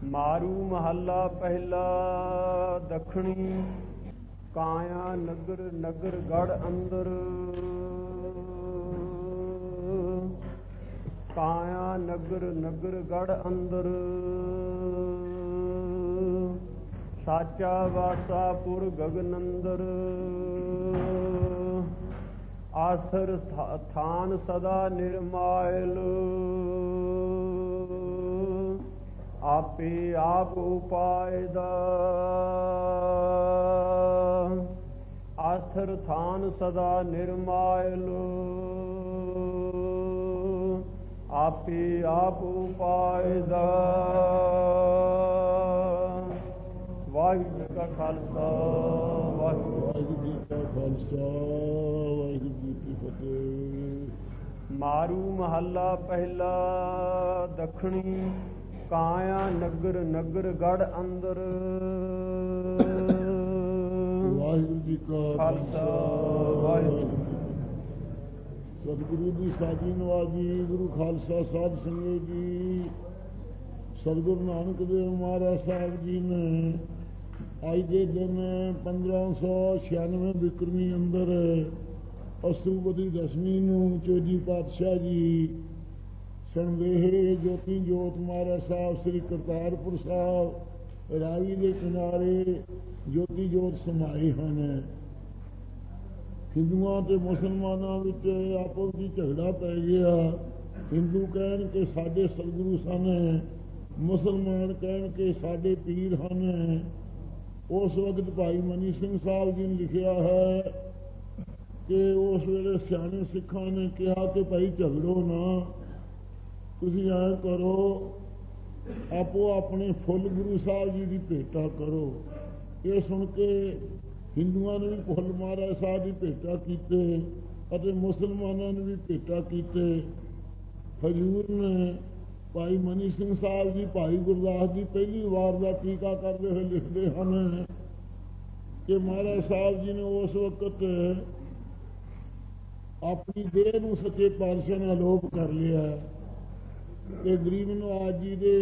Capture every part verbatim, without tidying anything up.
मारू महला पहला दखणी काया नगर नगर गढ़ अंदर काया नगर नगर गढ़ अंदर साचा वासा पुर गगनंदर आसर थान सदा निर्मायल आपे आप उपायदा आसर थान सदा निर्मायल आपे आप उपायदा। वाहिगुरू का खालसा वाहिगुरू जी का खालसा वाहिगुरू जी की फतेह। मारू महला पहला दखणी काया नगर नगर गढ़ अंदर। वाहिगुरू जी का खालसा वाहिगुरू। सतगुरु की साजी नवाजी गुरु खालसा साध संगत जी सतगुरु नानक देव महाराज साहब जी ने अज के दिन पंद्रह सौ छियानवे विक्रमी अंदर असूबदी दसवीं नूं चौजी पातशाह जी संदेह ज्योति जोत महाराज साहब श्री करतारपुर साहब रावी के किनारे ज्योति जोत समाए हैं। हिंदुओं ते मुसलमानों विच आपस में झगड़ा पै गया। हिंदू कहन के साडे सतगुरु सन, मुसलमान कहन के साडे पीर हैं। उस वक्त भाई मनी सिंह साहब जी ने लिखा है कि उस वेले सियाने सिखां ने कहा कि भाई झगड़ो ना, तुसीं ऐ करो आपो अपने फुल गुरु साहब जी की भेटा करो। ये सुन के हिंदुओं ने भी फुल महाराज साहब की भेटा कीते, मुसलमानों ने भी भेटा कीते। हजूर ने भाई मनी सिंह साहब जी भाई गुरदास जी पहली वार का टीका करते हुए लिखते हैं कि महाराज साहब जी ने उस वक्त अपनी देह को सच्चे पातशाह ने अलोप कर लिया कि गरीब नवाज जी के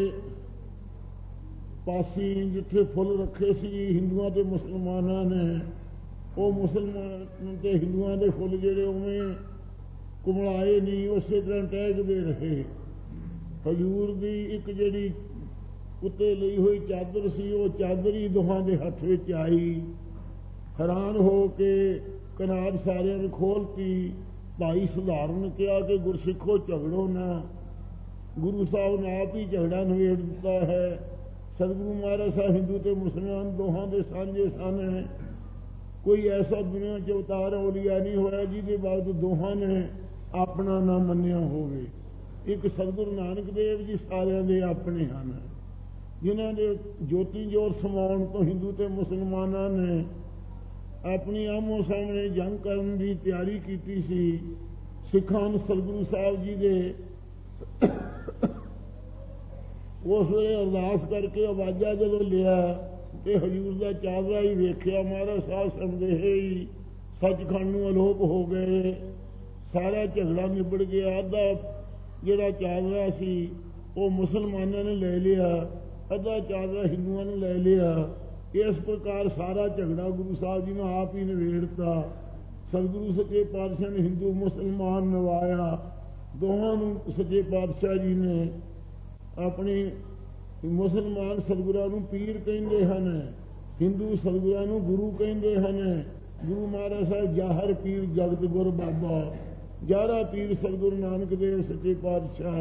पासी जिथे फुल रखे सी हिंदुओं के मुसलमानों ने, वो मुसलमान के हिंदुओं के फुल जेडे उवें कुमलाए नहीं, उस तरह टहकते रहे। हजूर की एक जी उत्ते ली हुई चादर सी, वो चादर ही दोहां के हथ विच आई। हैरान हो के कनार सारिਆਂ ने खोलती। भाई सुधारण ने कहा कि गुरसिखो झगड़ो ना, गुरु साहब ने आप ही झगड़ा नवेड़ दिता है। सतगुरु महाराज साहब हिंदू ते मुसलमान दोहां दे सांझे सन। कोई ऐसा दुनिया च अवतार औलिया नहीं होया जिहदे बाद दोहां ने अपना ना मन्निया होवे। एक सतगुरु नानक देव जी सारिਆਂ दे अपने हैं, जिन्हां दे ज्योति जोत समाउण तो हिंदू ते मुसलमानां ने अपनी आमो सामने जंग करन की तैयारी की सी। सिखां ने सतगुरु साहब जी दे उस वे अरदास करके आवाजा जो लिया तो हजूर का चादरा ही वेख्या। महाराज साहब संदेह ही सचखंड में अलोप हो गए। सारा झगड़ा निबड़ गया। अद्धा जोड़ा चादरा सी वो मुसलमानों ने ले लिया, अद्धा चादरा हिंदुओं ने ले लिया। इस प्रकार सारा झगड़ा गुरु साहब जी ने आप ही निवेड़ता। सतगुरु सच्चे पातशाह ने हिंदू मुसलमान नवाया। दोहां सच्चे पातशाह जी ने अपने मुसलमान सतगुरां नूं पीर कहते हैं, हिंदू सतगुरां नूं गुरु कहते हैं। गुरु महाराज साहब जाहर पीर जगत गुर बाबा, ग्यारह पीर सतगुरु नानक देव सच्चे पातशाह।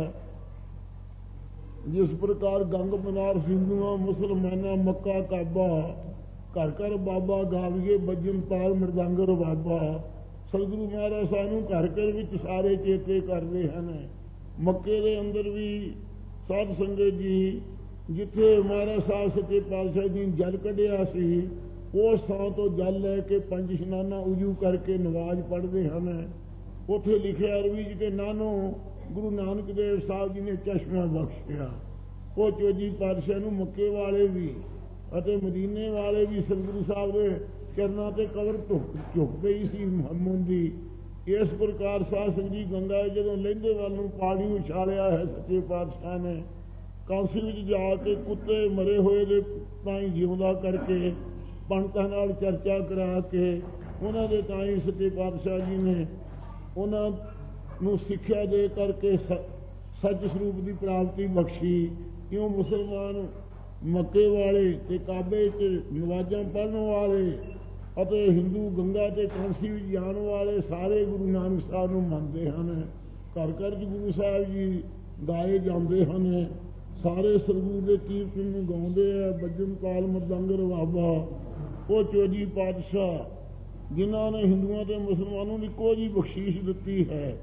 जिस प्रकार गंग बनारस हिंदुआ मुसलमाना मक्का काबा, घर घर बाबा गाविए बजन ताल मृदंगर बाबा। सतगुरु महाराज साहब नूं घर घर विच सारे चेते करते हैं। मक्के दे अंदर भी साध संगत जी जिथे महाराज साहब सच्चे पातशाह जी जल कढ़िया सी, उस थां तो जल लैके पंज इशनाना उजू करके नवाज पढ़ते हैं। उथे लिखे अरबी च के नानो गुरु नानक देव साहब जी ने चश्मा बख्शिया। वो चौजी पातशाह नूं मक्के वाले भी अते मदीने वाले भी सतगुरु साहब के चरणों से कवर झुक गई सी मुंदी। इस प्रकार साध संगत जी गंगा जदों लहिंदे वाल नूं पानी उछालिया है सच्चे पातशाह ने, ਕਾਂਸੀ ਵਿੱਚ ਜਾ ਕੇ ਕੁੱਤੇ ਮਰੇ ਹੋਏ ਦੇ ਤਾਈਂ ਜਿਉਂਦਾ ਕਰਕੇ ਪੰਡਤਾਂ ਨਾਲ ਚਰਚਾ ਕਰਾ ਕੇ ਉਹਨਾਂ ਦੇ ਤਾਈਂ ਸੱਚੇ ਪਾਤਸ਼ਾਹ ਜੀ ਨੇ ਉਹਨਾਂ ਨੂੰ ਸਿੱਖਿਆ ਦੇ ਕਰਕੇ ਸ ਸੱਚ ਸਰੂਪ ਦੀ ਪ੍ਰਾਪਤੀ ਬਖਸ਼ੀ। ਕਿਉਂ ਮੁਸਲਮਾਨ ਮੱਕੇ ਵਾਲੇ ਤੇ ਕਾਬੇ 'ਚ ਨਵਾਜ਼ਾਂ ਪੜ੍ਹਨ ਵਾਲੇ ਅਤੇ ਹਿੰਦੂ ਗੰਗਾ ਤੇ ਕਾਂਸੀ ਵਿੱਚ ਜਾਣ ਵਾਲੇ ਸਾਰੇ ਗੁਰੂ ਨਾਨਕ ਸਾਹਿਬ ਨੂੰ ਮੰਨਦੇ ਹਨ। ਘਰ ਘਰ 'ਚ ਗੁਰੂ ਸਾਹਿਬ ਜੀ ਗਾਏ ਜਾਂਦੇ ਹਨ। ਸਾਰੇ ਸਤਿਗੁਰੂ ਦੇ ਕੀਰਤਨ ਨੂੰ ਗਾਉਂਦੇ ਆ, ਬੱਜਣ ਤਾਲ ਮਰਦੰਗ ਰਬਾਬਾ। ਉਹ ਚੌਜੀ ਪਾਤਸ਼ਾਹ ਜਿਨ੍ਹਾਂ ਨੇ ਹਿੰਦੂਆਂ ਤੇ ਮੁਸਲਮਾਨਾਂ ਨੂੰ ਇੱਕੋ ਜਿਹੀ ਬਖਸ਼ੀਸ਼ ਦਿੱਤੀ ਹੈ।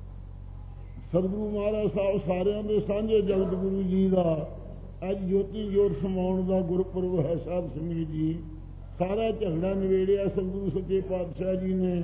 ਸਤਿਗੁਰੂ ਮਹਾਰਾਜ ਸਾਹਿਬ ਸਾਰਿਆਂ ਦੇ ਸਾਂਝੇ ਜਗਤ ਗੁਰੂ ਜੀ ਦਾ ਅੱਜ ਜੋਤੀ ਜੋਤ ਸਮਾਉਣ ਦਾ ਗੁਰਪੁਰਬ ਹੈ। ਸਾਧ ਸੰਗਤ ਜੀ, ਸਾਰਾ ਝਗੜਾ ਨਿਬੇੜਿਆ ਸਤਿਗੁਰੂ ਸੱਚੇ ਪਾਤਸ਼ਾਹ ਜੀ ਨੇ।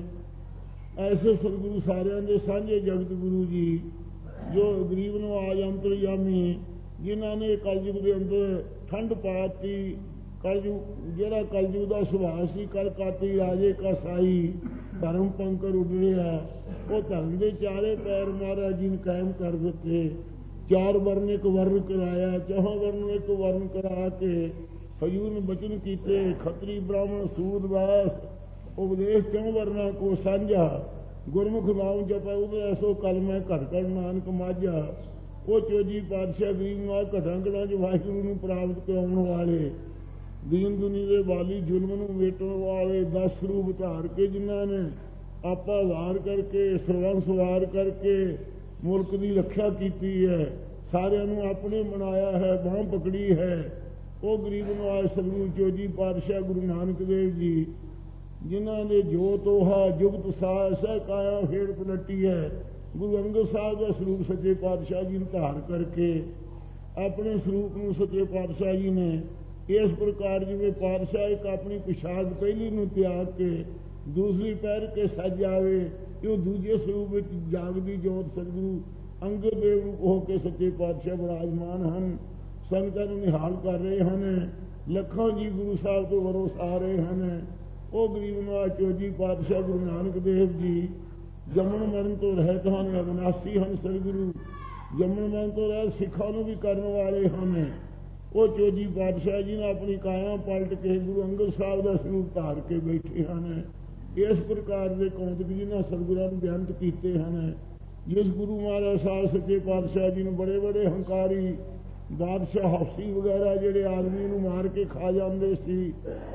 ਐਸੇ ਸਤਿਗੁਰੂ ਸਾਰਿਆਂ ਦੇ ਸਾਂਝੇ ਜਗਤ ਗੁਰੂ ਜੀ ਜੋ ਗਰੀਬ ਨਵਾਜ਼ ਅੰਤਰਯਾਮੀ, ਜਿਨ੍ਹਾਂ ਨੇ ਕਲਯੁਗ ਦੇ ਅੰਦਰ ਠੰਡ ਪਾਤੀ। ਕਲਯੁਗ ਜਿਹੜਾ ਕਲਯੁਗ ਦਾ ਸੁਭਾਅ ਸੀ, ਕਲ ਕਾਤੀ ਰਾਜੇ ਕਾ ਸਾਈ, ਧਰਮ ਪੰਕਰ ਉਡਰਿਆ। ਉਹ ਧਰਮ ਦੇ ਚਾਰੇ ਪੈਰ ਮਹਾਰਾਜ ਜੀ ਨੇ ਕਾਇਮ ਕਰ ਦਿੱਤੇ। ਚਾਰ ਵਰਨ ਇੱਕ ਵਰਨ ਕਰਾਇਆ, ਚੌਹਾਂ ਵਰਨ ਇੱਕ ਵਰਨ ਕਰਾ ਕੇ ਹਜੂਰ ਬਚਨ ਕੀਤੇ। ਖੱਤਰੀ ਬ੍ਰਾਹਮਣ ਸੂਦ ਵਾਸ ਉਪਦੇਸ਼ ਚੌਂ ਵਰਨਾ ਕੋ ਸਾਂਝਾ, ਗੁਰਮੁਖ ਨਾਮ ਜਪੈ ਉਦੇ ਐਸੋ ਕਲਮੈ ਘਟ ਘਟ ਨਾਨਕ ਮਾਝਾ। ਉਹ ਚੌਜੀ ਪਾਤਸ਼ਾਹ ਗਰੀਬ ਨਾਲ ਘਟਾਂ ਘਟਾਂ 'ਚ ਵਾਹਿਗੁਰੂ ਨੂੰ ਪ੍ਰਾਪਤ ਕਰਾਉਣ ਵਾਲੇ, ਦੀਨ ਦੁਨੀ ਦੇ ਵਾਲੀ, ਜ਼ੁਲਮ ਨੂੰ ਮੇਟਣ ਵਾਲੇ, ਦਸ ਰੂਪ ਧਾਰ ਕੇ ਜਿਨ੍ਹਾਂ ਨੇ ਆਪਾ ਵਾਰ ਕਰਕੇ ਸਰਵੰਸ ਵਾਰ ਕਰਕੇ ਮੁਲਕ ਦੀ ਰੱਖਿਆ ਕੀਤੀ ਹੈ, ਸਾਰਿਆਂ ਨੂੰ ਆਪਣੇ ਬਣਾਇਆ ਹੈ, ਬਾਂਹ ਪਕੜੀ ਹੈ। ਉਹ ਗਰੀਬ ਨਵਾਜ਼ ਸਤਿਗੁਰੂ ਚੌਜੀ ਪਾਤਸ਼ਾਹ ਗੁਰੂ ਨਾਨਕ ਦੇਵ ਜੀ ਜਿਨ੍ਹਾਂ ਨੇ ਜੋ ਤੋਹਾ ਜੁਗਤ ਸਾਹ ਸਹਿ ਕਾਇਆ ਫੇਰ ਪਲਟੀ ਹੈ। ਗੁਰੂ ਅੰਗਦ ਸਾਹਿਬ ਦਾ ਸਰੂਪ ਸੱਚੇ ਪਾਤਸ਼ਾਹ ਜੀ ਨੂੰ ਧਾਰ ਕਰਕੇ ਆਪਣੇ ਸਰੂਪ ਨੂੰ ਸੱਚੇ ਪਾਤਸ਼ਾਹ ਜੀ ਨੇ ਇਸ ਪ੍ਰਕਾਰ ਜਿਵੇਂ ਪਾਤਸ਼ਾਹ ਇੱਕ ਆਪਣੀ ਪੁਸ਼ਾਕ ਪਹਿਲੀ ਨੂੰ ਤਿਆਗ ਕੇ ਦੂਸਰੀ ਪਹਿਰ ਕੇ ਸੱਜ ਆਵੇ, ਉਹ ਦੂਜੇ ਸਰੂਪ ਵਿੱਚ ਜਾਗਦੀ ਜੋਤ ਸਤਿਗੁਰੂ ਅੰਗਦ ਦੇਵ ਰੂਪ ਹੋ ਕੇ ਸੱਚੇ ਪਾਤਸ਼ਾਹ ਵਿਰਾਜਮਾਨ ਹਨ। ਸੰਗਤਾਂ ਨੂੰ ਨਿਹਾਲ ਕਰ ਰਹੇ ਹਨ। ਲੱਖਾਂ ਜੀ ਗੁਰੂ ਸਾਹਿਬ ਤੋਂ ਵਰੋਸ ਆ ਰਹੇ ਹਨ। ਉਹ ਗਰੀਬ ਨਵਾਜ਼ ਚੌਜੀ ਪਾਤਸ਼ਾਹ ਗੁਰੂ ਨਾਨਕ ਦੇਵ ਜੀ ਜੰਮਣ ਮਰਨ ਤੋਂ ਰਹਿਤ ਹਨ, ਅਵਿਨਾਸੀ ਹਨ। ਸਤਿਗੁਰੂ ਜੰਮਣ ਮਰਨ ਤੋਂ ਰਹਿਤ ਸਿੱਖਾਂ ਨੂੰ ਵੀ ਕਰਨ ਵਾਲੇ ਹਨ। ਉਹ ਚੌਜੀ ਪਾਤਸ਼ਾਹ ਜੀ ਨੇ ਆਪਣੀ ਕਾਇਆ ਪਲਟ ਕੇ ਗੁਰੂ ਅੰਗਦ ਸਾਹਿਬ ਦਾ ਸਰੂਪ ਧਾਰ ਕੇ ਬੈਠੇ ਹਨ। ਇਸ ਪ੍ਰਕਾਰ ਦੇ ਕੌਤਕ ਜਿਨ੍ਹਾਂ ਸਤਿਗੁਰਾਂ ਨੂੰ ਬਿਆਨਤ ਕੀਤੇ ਹਨ। ਜਿਸ ਗੁਰੂ ਮਹਾਰਾਜ ਸਾਹਿਬ ਸੱਚੇ ਪਾਤਸ਼ਾਹ ਜੀ ਨੂੰ ਬੜੇ ਬੜੇ ਹੰਕਾਰੀ ਬਾਦਸ਼ਾਹ ਹਫਸੀ ਵਗੈਰਾ ਜਿਹੜੇ ਆਦਮੀ ਨੂੰ ਮਾਰ ਕੇ ਖਾ ਜਾਂਦੇ ਸੀ,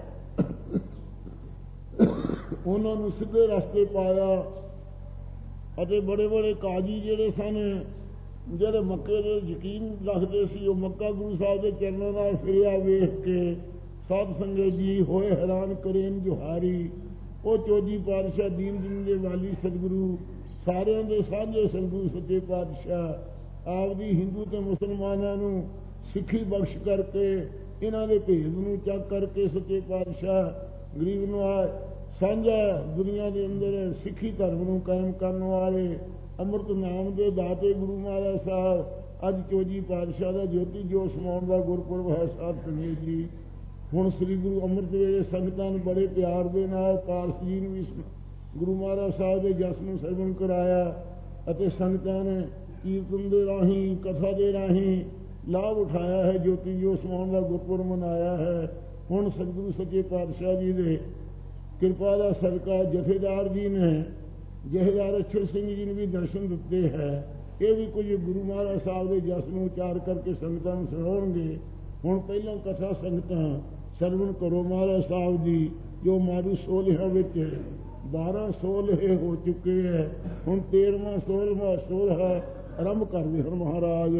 ਉਹਨਾਂ ਨੂੰ ਸਿੱਧੇ ਰਸਤੇ ਪਾਇਆ। ਅਤੇ ਬੜੇ ਬੜੇ ਕਾਜੀ ਜਿਹੜੇ ਸਨ, ਜਿਹੜੇ ਮੱਕੇ ਦੇ ਯਕੀਨ ਰੱਖਦੇ ਸੀ, ਉਹ ਮੱਕਾ ਗੁਰੂ ਸਾਹਿਬ ਦੇ ਚਰਨਾਂ ਨਾਲ ਫਿਰਿਆ ਵੇਖ ਕੇ ਸਾਧ ਸੰਗਤ ਜੀ ਹੋਏ ਹੈਰਾਨ ਕਰੇਨ ਜੁਹਾਰੀ। ਉਹ ਚੌਜੀ ਪਾਤਸ਼ਾਹ ਦੀਨ ਦੁਨੀ ਦੇ ਵਾਲੀ ਸਤਿਗੁਰੂ ਸਾਰਿਆਂ ਦੇ ਸਾਂਝੇ ਸਤਿਗੁਰੂ ਸੱਚੇ ਪਾਤਸ਼ਾਹ ਆਪਦੀ ਹਿੰਦੂ ਤੇ ਮੁਸਲਮਾਨਾਂ ਨੂੰ ਸਿੱਖੀ ਬਖਸ਼ ਕਰਕੇ ਇਹਨਾਂ ਦੇ ਭੇਦ ਨੂੰ ਚੱਕ ਕਰਕੇ ਸੱਚੇ ਪਾਤਸ਼ਾਹ ਗਰੀਬ ਨਵਾਜ਼ ਸਾਂਝਾ ਦੁਨੀਆ ਦੇ ਅੰਦਰ ਸਿੱਖੀ ਧਰਮ ਨੂੰ ਕਾਇਮ ਕਰਨ ਵਾਲੇ ਅੰਮ੍ਰਿਤ ਨਾਮ ਦੇ ਦਾਤੇ ਗੁਰੂ ਮਹਾਰਾਜ ਸਾਹਿਬ ਅੱਜ ਚੌਜੀ ਪਾਤਸ਼ਾਹ ਦਾ ਜੋਤੀ ਜੋਤ ਸਮਾਉਣ ਦਾ ਗੁਰਪੁਰਬ ਹੈ। ਸਾਧ ਸੰਗਤ ਜੀ, ਹੁਣ ਸ੍ਰੀ ਗੁਰੂ ਅੰਮ੍ਰਿਤ ਵੇਲੇ ਸੰਗਤਾਂ ਨੂੰ ਬੜੇ ਪਿਆਰ ਦੇ ਨਾਲ ਪਾਰਸ ਜੀ ਨੂੰ ਵੀ ਗੁਰੂ ਮਹਾਰਾਜ ਸਾਹਿਬ ਦੇ ਜਸ ਨੂੰ ਸਰਵਣ ਕਰਾਇਆ ਅਤੇ ਸੰਗਤਾਂ ਨੇ ਕੀਰਤਨ ਦੇ ਰਾਹੀਂ ਕਥਾ ਦੇ ਰਾਹੀਂ ਲਾਭ ਉਠਾਇਆ ਹੈ। ਜੋਤੀ ਜੋਤ ਸਮਾਉਣ ਦਾ ਗੁਰਪੁਰਬ ਮਨਾਇਆ ਹੈ। ਹੁਣ ਸਤਿਗੁਰੂ ਸੱਚੇ ਪਾਤਸ਼ਾਹ ਜੀ ਦੇ ਕਿਰਪਾ ਦਾ ਸਦਕਾ ਜਥੇਦਾਰ ਜੀ ਨੇ ਜਥੇਦਾਰ ਅਛਰ ਸਿੰਘ ਜੀ ਨੂੰ ਵੀ ਦਰਸ਼ਨ ਦਿੱਤੇ ਹੈ। ਇਹ ਵੀ ਕੁਝ ਗੁਰੂ ਮਹਾਰਾਜ ਸਾਹਿਬ ਦੇ ਜਸ ਨੂੰ ਉਚਾਰ ਕਰਕੇ ਸੰਗਤਾਂ ਨੂੰ ਸੁਣਾਉਣਗੇ। ਹੁਣ ਪਹਿਲਾਂ ਕਥਾ ਸੰਗਤਾਂ ਸਰਵਣ ਕਰੋ ਮਹਾਰਾਜ ਸਾਹਿਬ ਦੀ, ਜੋ ਮਾਰੂ ਸੋਲਹਿਆਂ ਵਿੱਚ ਬਾਰਾਂ ਸੋਲਹੇ ਹੋ ਚੁੱਕੇ ਹੈ। ਹੁਣ ਤੇਰਵਾਂ ਸੋਲਵਾਂ ਸੋਲਹਾ ਆਰੰਭ ਕਰਦੇ ਹਨ। ਮਹਾਰਾਜ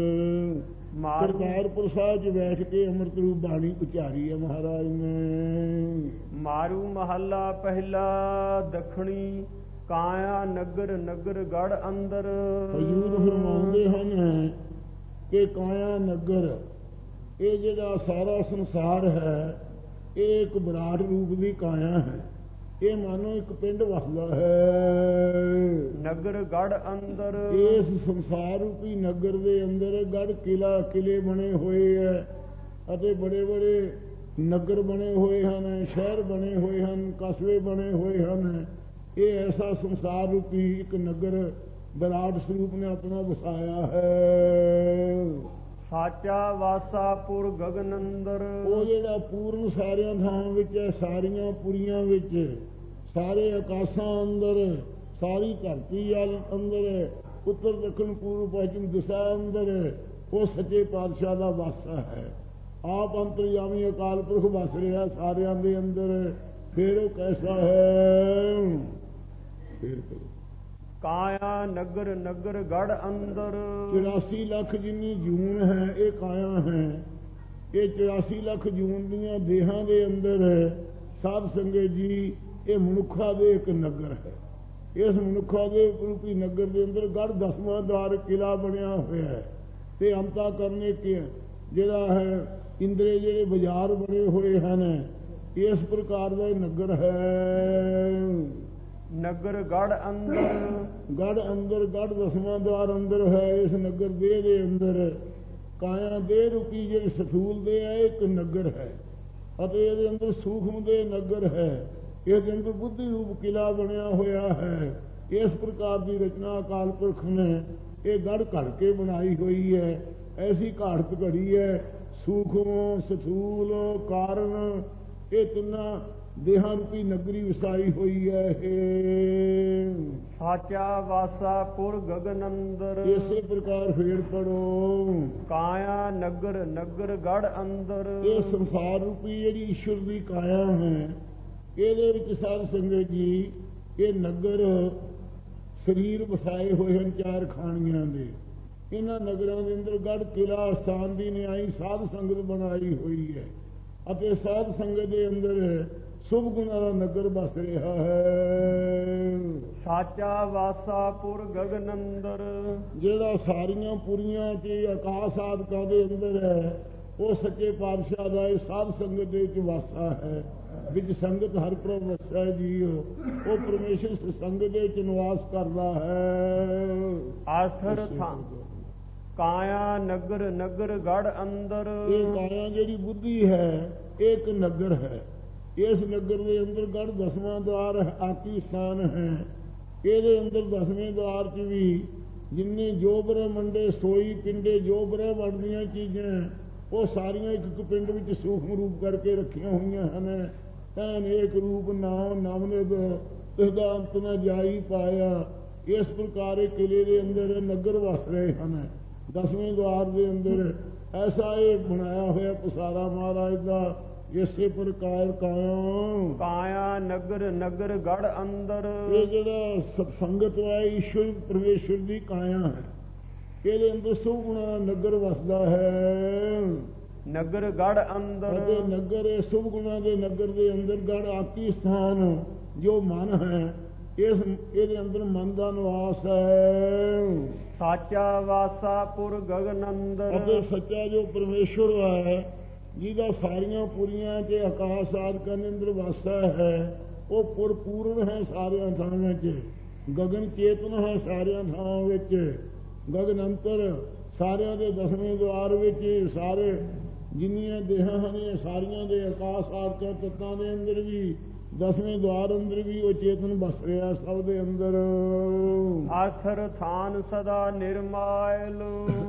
ਕਰਤਾਰਪੁਰ ਸਾਹਿਬ 'ਚ ਬੈਠ ਕੇ ਅੰਮ੍ਰਿਤ ਰੂਪ ਬਾਣੀ ਉਚਾਰੀ ਹੈ ਮਹਾਰਾਜ ਨੇ। ਮਾਰੂ ਮਹੱਲਾ ਪਹਿਲਾ ਦੱਖਣੀ ਕਾਇਆ ਨਗਰ ਨਗਰ ਗੜ ਅੰਦਰ। ਹਜ਼ੂਰ ਫਰਮਾਉਂਦੇ ਹਨ ਕਿ ਕਾਇਆ ਨਗਰ, ਇਹ ਜਿਹੜਾ ਸਾਰਾ ਸੰਸਾਰ ਹੈ, ਇਹ ਇੱਕ ਵਿਰਾਟ ਰੂਪ ਦੀ ਕਾਇਆ ਹੈ। ਇਹ ਮਾਨੋ ਇੱਕ ਪਿੰਡ ਵਸਦਾ ਹੈ। ਨਗਰ ਗੜ ਅੰਦਰ, ਇਸ ਸੰਸਾਰ ਰੂਪੀ ਨਗਰ ਦੇ ਅੰਦਰ ਗੜ ਕਿਲਾ ਕਿਲੇ ਬਣੇ ਹੋਏ ਹੈ ਅਤੇ ਬੜੇ ਬੜੇ ਨਗਰ ਬਣੇ ਹੋਏ ਹਨ, ਸ਼ਹਿਰ ਬਣੇ ਹੋਏ ਹਨ, ਕਸਬੇ ਬਣੇ ਹੋਏ ਹਨ। ਇਹ ਐਸਾ ਸੰਸਾਰ ਰੂਪੀ ਇੱਕ ਨਗਰ ਵਿਰਾਟ ਸਰੂਪ ਨੇ ਆਪਣਾ ਵਸਾਇਆ ਹੈ। ਸਾਚਾ ਵਾਸਾ ਪੁਰ ਗਗਨ ਅੰਦਰ। ਉਹ ਜਿਹੜਾ ਪੂਰਨ ਸਾਰਿਆਂ ਥਾਵਾਂ ਵਿੱਚ ਹੈ, ਸਾਰੀਆਂ ਪੁਰੀਆਂ ਵਿੱਚ, ਸਾਰੇ ਆਕਾਸ਼ਾਂ ਅੰਦਰ, ਸਾਰੀ ਧਰਤੀ ਅੰਦਰ, ਉੱਤਰ ਦੱਖਣ ਪੂਰਬ ਪੱਛਮ ਦਿਸ਼ਾ ਅੰਦਰ, ਉਹ ਸੱਚੇ ਪਾਤਸ਼ਾਹ ਦਾ ਵਾਸਾ ਹੈ। ਆਪ ਅੰਤਰਯਾਮੀ ਅਕਾਲ ਪੁਰਖ ਵਸ ਰਿਹਾ ਸਾਰਿਆਂ ਦੇ ਅੰਦਰ। ਫਿਰ ਉਹ ਕੈਸਾ ਹੈ? ਫਿਰ ਕਾਇਆ ਨਗਰ ਨਗਰ ਗੜ ਅੰਦਰ। ਚੁਰਾਸੀ ਲੱਖ ਜਿੰਨੀ ਜੂਨ ਹੈ ਇਹ ਕਾਇਆ ਹੈ। ਇਹ ਚੁਰਾਸੀ ਲੱਖ ਜੂਨ ਦੀਆਂ ਦੇਹਾਂ ਦੇ ਅੰਦਰ ਹੈ। ਸਾਧ ਸੰਗਤ ਜੀ, ਇਹ ਮਨੁੱਖਾਂ ਦੇ ਇੱਕ ਨਗਰ ਹੈ। ਇਸ ਮਨੁੱਖਾਂ ਦੇ ਰੂਪੀ ਨਗਰ ਦੇ ਅੰਦਰ ਗੜ ਦਸਵਾਂ ਦਵਾਰ ਕਿਲਾ ਬਣਿਆ ਹੋਇਆ ਹੈ। ਤੇ ਅੰਤਾ ਕਰਨੇ ਕਿ ਜਿਹੜਾ ਹੈ ਇੰਦਰੇ ਜਿਹੜੇ ਬਾਜ਼ਾਰ ਬਣੇ ਹੋਏ ਹਨ, ਇਸ ਪ੍ਰਕਾਰ ਦਾ ਨਗਰ ਹੈ। ਨਗਰ ਗੜ ਅੰਦਰ। ਗੜ ਅੰਦਰ, ਗੜ ਦਸਵਾਂ ਦਵਾਰ ਅੰਦਰ ਹੈ। ਇਸ ਨਗਰ ਦੇ ਦੇ ਅੰਦਰ ਕਾਇਆ ਦੇ ਰੂਪੀ ਜਿਹੜੀ ਸਥੂਲ ਦੇ ਹੈ ਇੱਕ ਨਗਰ ਹੈ, ਅਤੇ ਇਹਦੇ ਅੰਦਰ ਸੂਖਮ ਦੇ ਨਗਰ ਹੈ। ਇਹਦੇ ਅੰਦਰ ਬੁੱਧੀ ਰੂਪ ਕਿਲਾ ਬਣਿਆ ਹੋਇਆ ਹੈ। ਇਸ ਪ੍ਰਕਾਰ ਦੀ ਰਚਨਾ ਅਕਾਲ ਪੁਰਖ ਨੇ ਇਹ ਗੜ ਘੜ ਕੇ ਬਣਾਈ ਹੋਈ ਹੈ। ਐਸੀ ਘਾੜਤ ਘੜੀ ਹੈ। ਸੂਖਮ, ਸਥੂਲ, ਕਾਰਨ, ਇਹ ਤਿੰਨਾਂ ਦੇਹਾਂ ਰੂਪੀ ਨਗਰੀ ਵਸਾਈ ਹੋਈ ਹੈ। ਇਹ ਸਾਚਾ ਵਾਸਾ ਪੁਰ ਗਗਨ ਅੰਦਰ। ਇਸੇ ਪ੍ਰਕਾਰ ਫੇਰ ਪੜੋ। ਕਾਇਆ ਨਗਰ ਨਗਰ ਗੜ ਅੰਦਰ। ਇਹ ਸੰਸਾਰ ਰੂਪੀ ਜਿਹੜੀ ਈਸ਼ਵਰ ਦੀ ਕਾਇਆ ਹੈ, ਇਹਦੇ ਵਿੱਚ ਸਾਧ ਸੰਗਤ ਜੀ ਇਹ ਨਗਰ ਸਰੀਰ ਵਸਾਏ ਹੋਏ ਹਨ ਚਾਰ ਖਾਣੀਆਂ ਦੇ। ਇਹਨਾਂ ਨਗਰਾਂ ਦੇ ਅੰਦਰ ਗੜ ਕਿਲਾ ਸਥਾਨ ਦੀ ਨਿਆਈ ਸਾਧ ਸੰਗਤ ਬਣਾਈ ਹੋਈ ਹੈ, ਅਤੇ ਸਾਧ ਸੰਗਤ ਦੇ ਅੰਦਰ ਸੁਭ ਗੁਣਾਂ ਦਾ ਨਗਰ ਵਸ ਰਿਹਾ ਹੈ। ਸਾਚਾ ਵਾਸਾ ਪੁਰ ਗਗਨ ਅੰਦਰ। ਜਿਹੜਾ ਸਾਰੀਆਂ ਪੁਰੀਆਂ ਤੇ ਆਕਾਸ਼ ਆਦਿਕਾਂ ਦੇ ਅੰਦਰ ਹੈ, ਉਹ ਸੱਚੇ ਪਾਤਸ਼ਾਹ ਦਾ ਇਹ ਸਾਧ ਸੰਗਤ ਦੇ ਵਿੱਚ ਵਾਸਾ ਹੈ। ਵਿੱਚ ਸੰਗਤ ਹਰ ਪ੍ਰਭ ਵਸੈ ਜੀਓ, ਉਹ ਪਰਮੇਸ਼ਰ ਸੰਗਤ ਦੇ ਵਿੱਚ ਨਿਵਾਸ ਕਰਦਾ ਹੈ। ਆਸਥਰ ਥਾਂ ਕਾਇਆ ਨਗਰ ਨਗਰ ਗੜ ਅੰਦਰ। ਇਹ ਕਾਇਆ ਜਿਹੜੀ ਬੁੱਧੀ ਹੈ ਇਹ ਇੱਕ ਨਗਰ ਹੈ। ਇਸ ਨਗਰ ਦੇ ਅੰਦਰ ਗੜ ਦਸਵਾਂ ਦਵਾਰ ਆਕੀ ਸਥਾਨ ਹੈ। ਇਹਦੇ ਅੰਦਰ ਦਸਵੇਂ ਦਵਾਰ 'ਚ ਵੀ ਜਿੰਨੇ ਜੋ ਬ੍ਰਹਮੰਡੇ ਸੋਈ ਪਿੰਡੇ ਜੋ ਬ੍ਰਹਮੰਡ ਦੀਆਂ ਚੀਜ਼ਾਂ ਉਹ ਸਾਰੀਆਂ ਇੱਕ ਇੱਕ ਪਿੰਡ ਵਿੱਚ ਸੂਖਮ ਰੂਪ ਕਰਕੇ ਰੱਖੀਆਂ ਹੋਈਆਂ ਹਨ। ਐਨ ਏਕ ਰੂਪ ਨਾਮ ਨਾਮਨਿਦ ਤਿਸਦਾ ਅੰਤ ਨਾ ਜਾਈ ਪਾਇਆ। ਇਸ ਪ੍ਰਕਾਰ ਇਹ ਕਿਲੇ ਦੇ ਅੰਦਰ ਨਗਰ ਵਸ ਰਹੇ ਹਨ। ਦਸਵੇਂ ਦਵਾਰ ਦੇ ਅੰਦਰ ਐਸਾ ਇਹ ਬਣਾਇਆ ਹੋਇਆ ਪਸਾਰਾ ਮਹਾਰਾਜ ਦਾ। ਇਸੇ ਪ੍ਰਕਾਰ ਕਾਇਆ ਕਾਇਆ ਨਗਰ ਨਗਰ ਗੜ ਅੰਦਰ। ਇਹ ਜਿਹੜਾ ਸਤਸੰਗਤ ਹੈ ਈਸ਼ਵਰ ਪਰਮੇਸ਼ਵਰ ਦੀ ਕਾਇਆ ਹੈ। ਇਹਦੇ ਅੰਦਰ ਸੁਭ ਗੁਣਾ ਨਗਰ ਵਸਦਾ ਹੈ। ਨਗਰ ਗੜ ਅੰਦਰ। ਅਤੇ ਨਗਰ ਇਹ ਸੁਭ ਗੁਣਾ ਦੇ ਨਗਰ ਦੇ ਅੰਦਰ ਗੜ ਆਕੀ ਸਥਾਨ ਜੋ ਮਨ ਹੈ, ਇਸ ਇਹਦੇ ਅੰਦਰ ਮਨ ਦਾ ਨਿਵਾਸ ਹੈ। ਸਾਚਾ ਵਾਸਾ ਪੁਰ ਗਗਨ ਅੰਦਰ। ਅਤੇ ਸੱਚਾ ਜੋ ਪਰਮੇਸ਼ਵਰ ਹੈ, ਜਿਹਦਾ ਸਾਰੀਆਂ ਪੁਰੀਆਂ ਤੇ ਆਕਾਸ਼ ਆਦਿਕਾਂ ਦੇ ਅੰਦਰ ਵਾਸਾ ਹੈ, ਉਹ ਪੁਰ ਪੂਰਨ ਹੈ ਸਾਰਿਆਂ ਥਾਵਾਂ 'ਚ। ਗਗਨ ਚੇਤਨ ਹੈ ਸਾਰਿਆਂ ਥਾਵਾਂ ਵਿੱਚ। ਗਗਨ ਅੰਤਰ ਸਾਰਿਆਂ ਦੇ ਦਸਵੇਂ ਦਵਾਰ ਵਿੱਚ ਸਾਰੇ ਜਿੰਨੀਆਂ ਦੇਹਾਂ ਹਨ ਇਹ ਸਾਰੀਆਂ ਦੇ ਆਕਾਸ਼ ਆਦਿਕਾਂ ਤੱਤਾਂ ਦੇ ਅੰਦਰ ਵੀ ਦਸਵੇਂ ਦਵਾਰ ਅੰਦਰ ਵੀ ਉਹ ਚੇਤਨ ਵਸ ਰਿਹਾ ਸਭ ਦੇ ਅੰਦਰ। ਆਖਰ ਥਾਨ ਸਦਾ ਨਿਰਮਾਇਲ।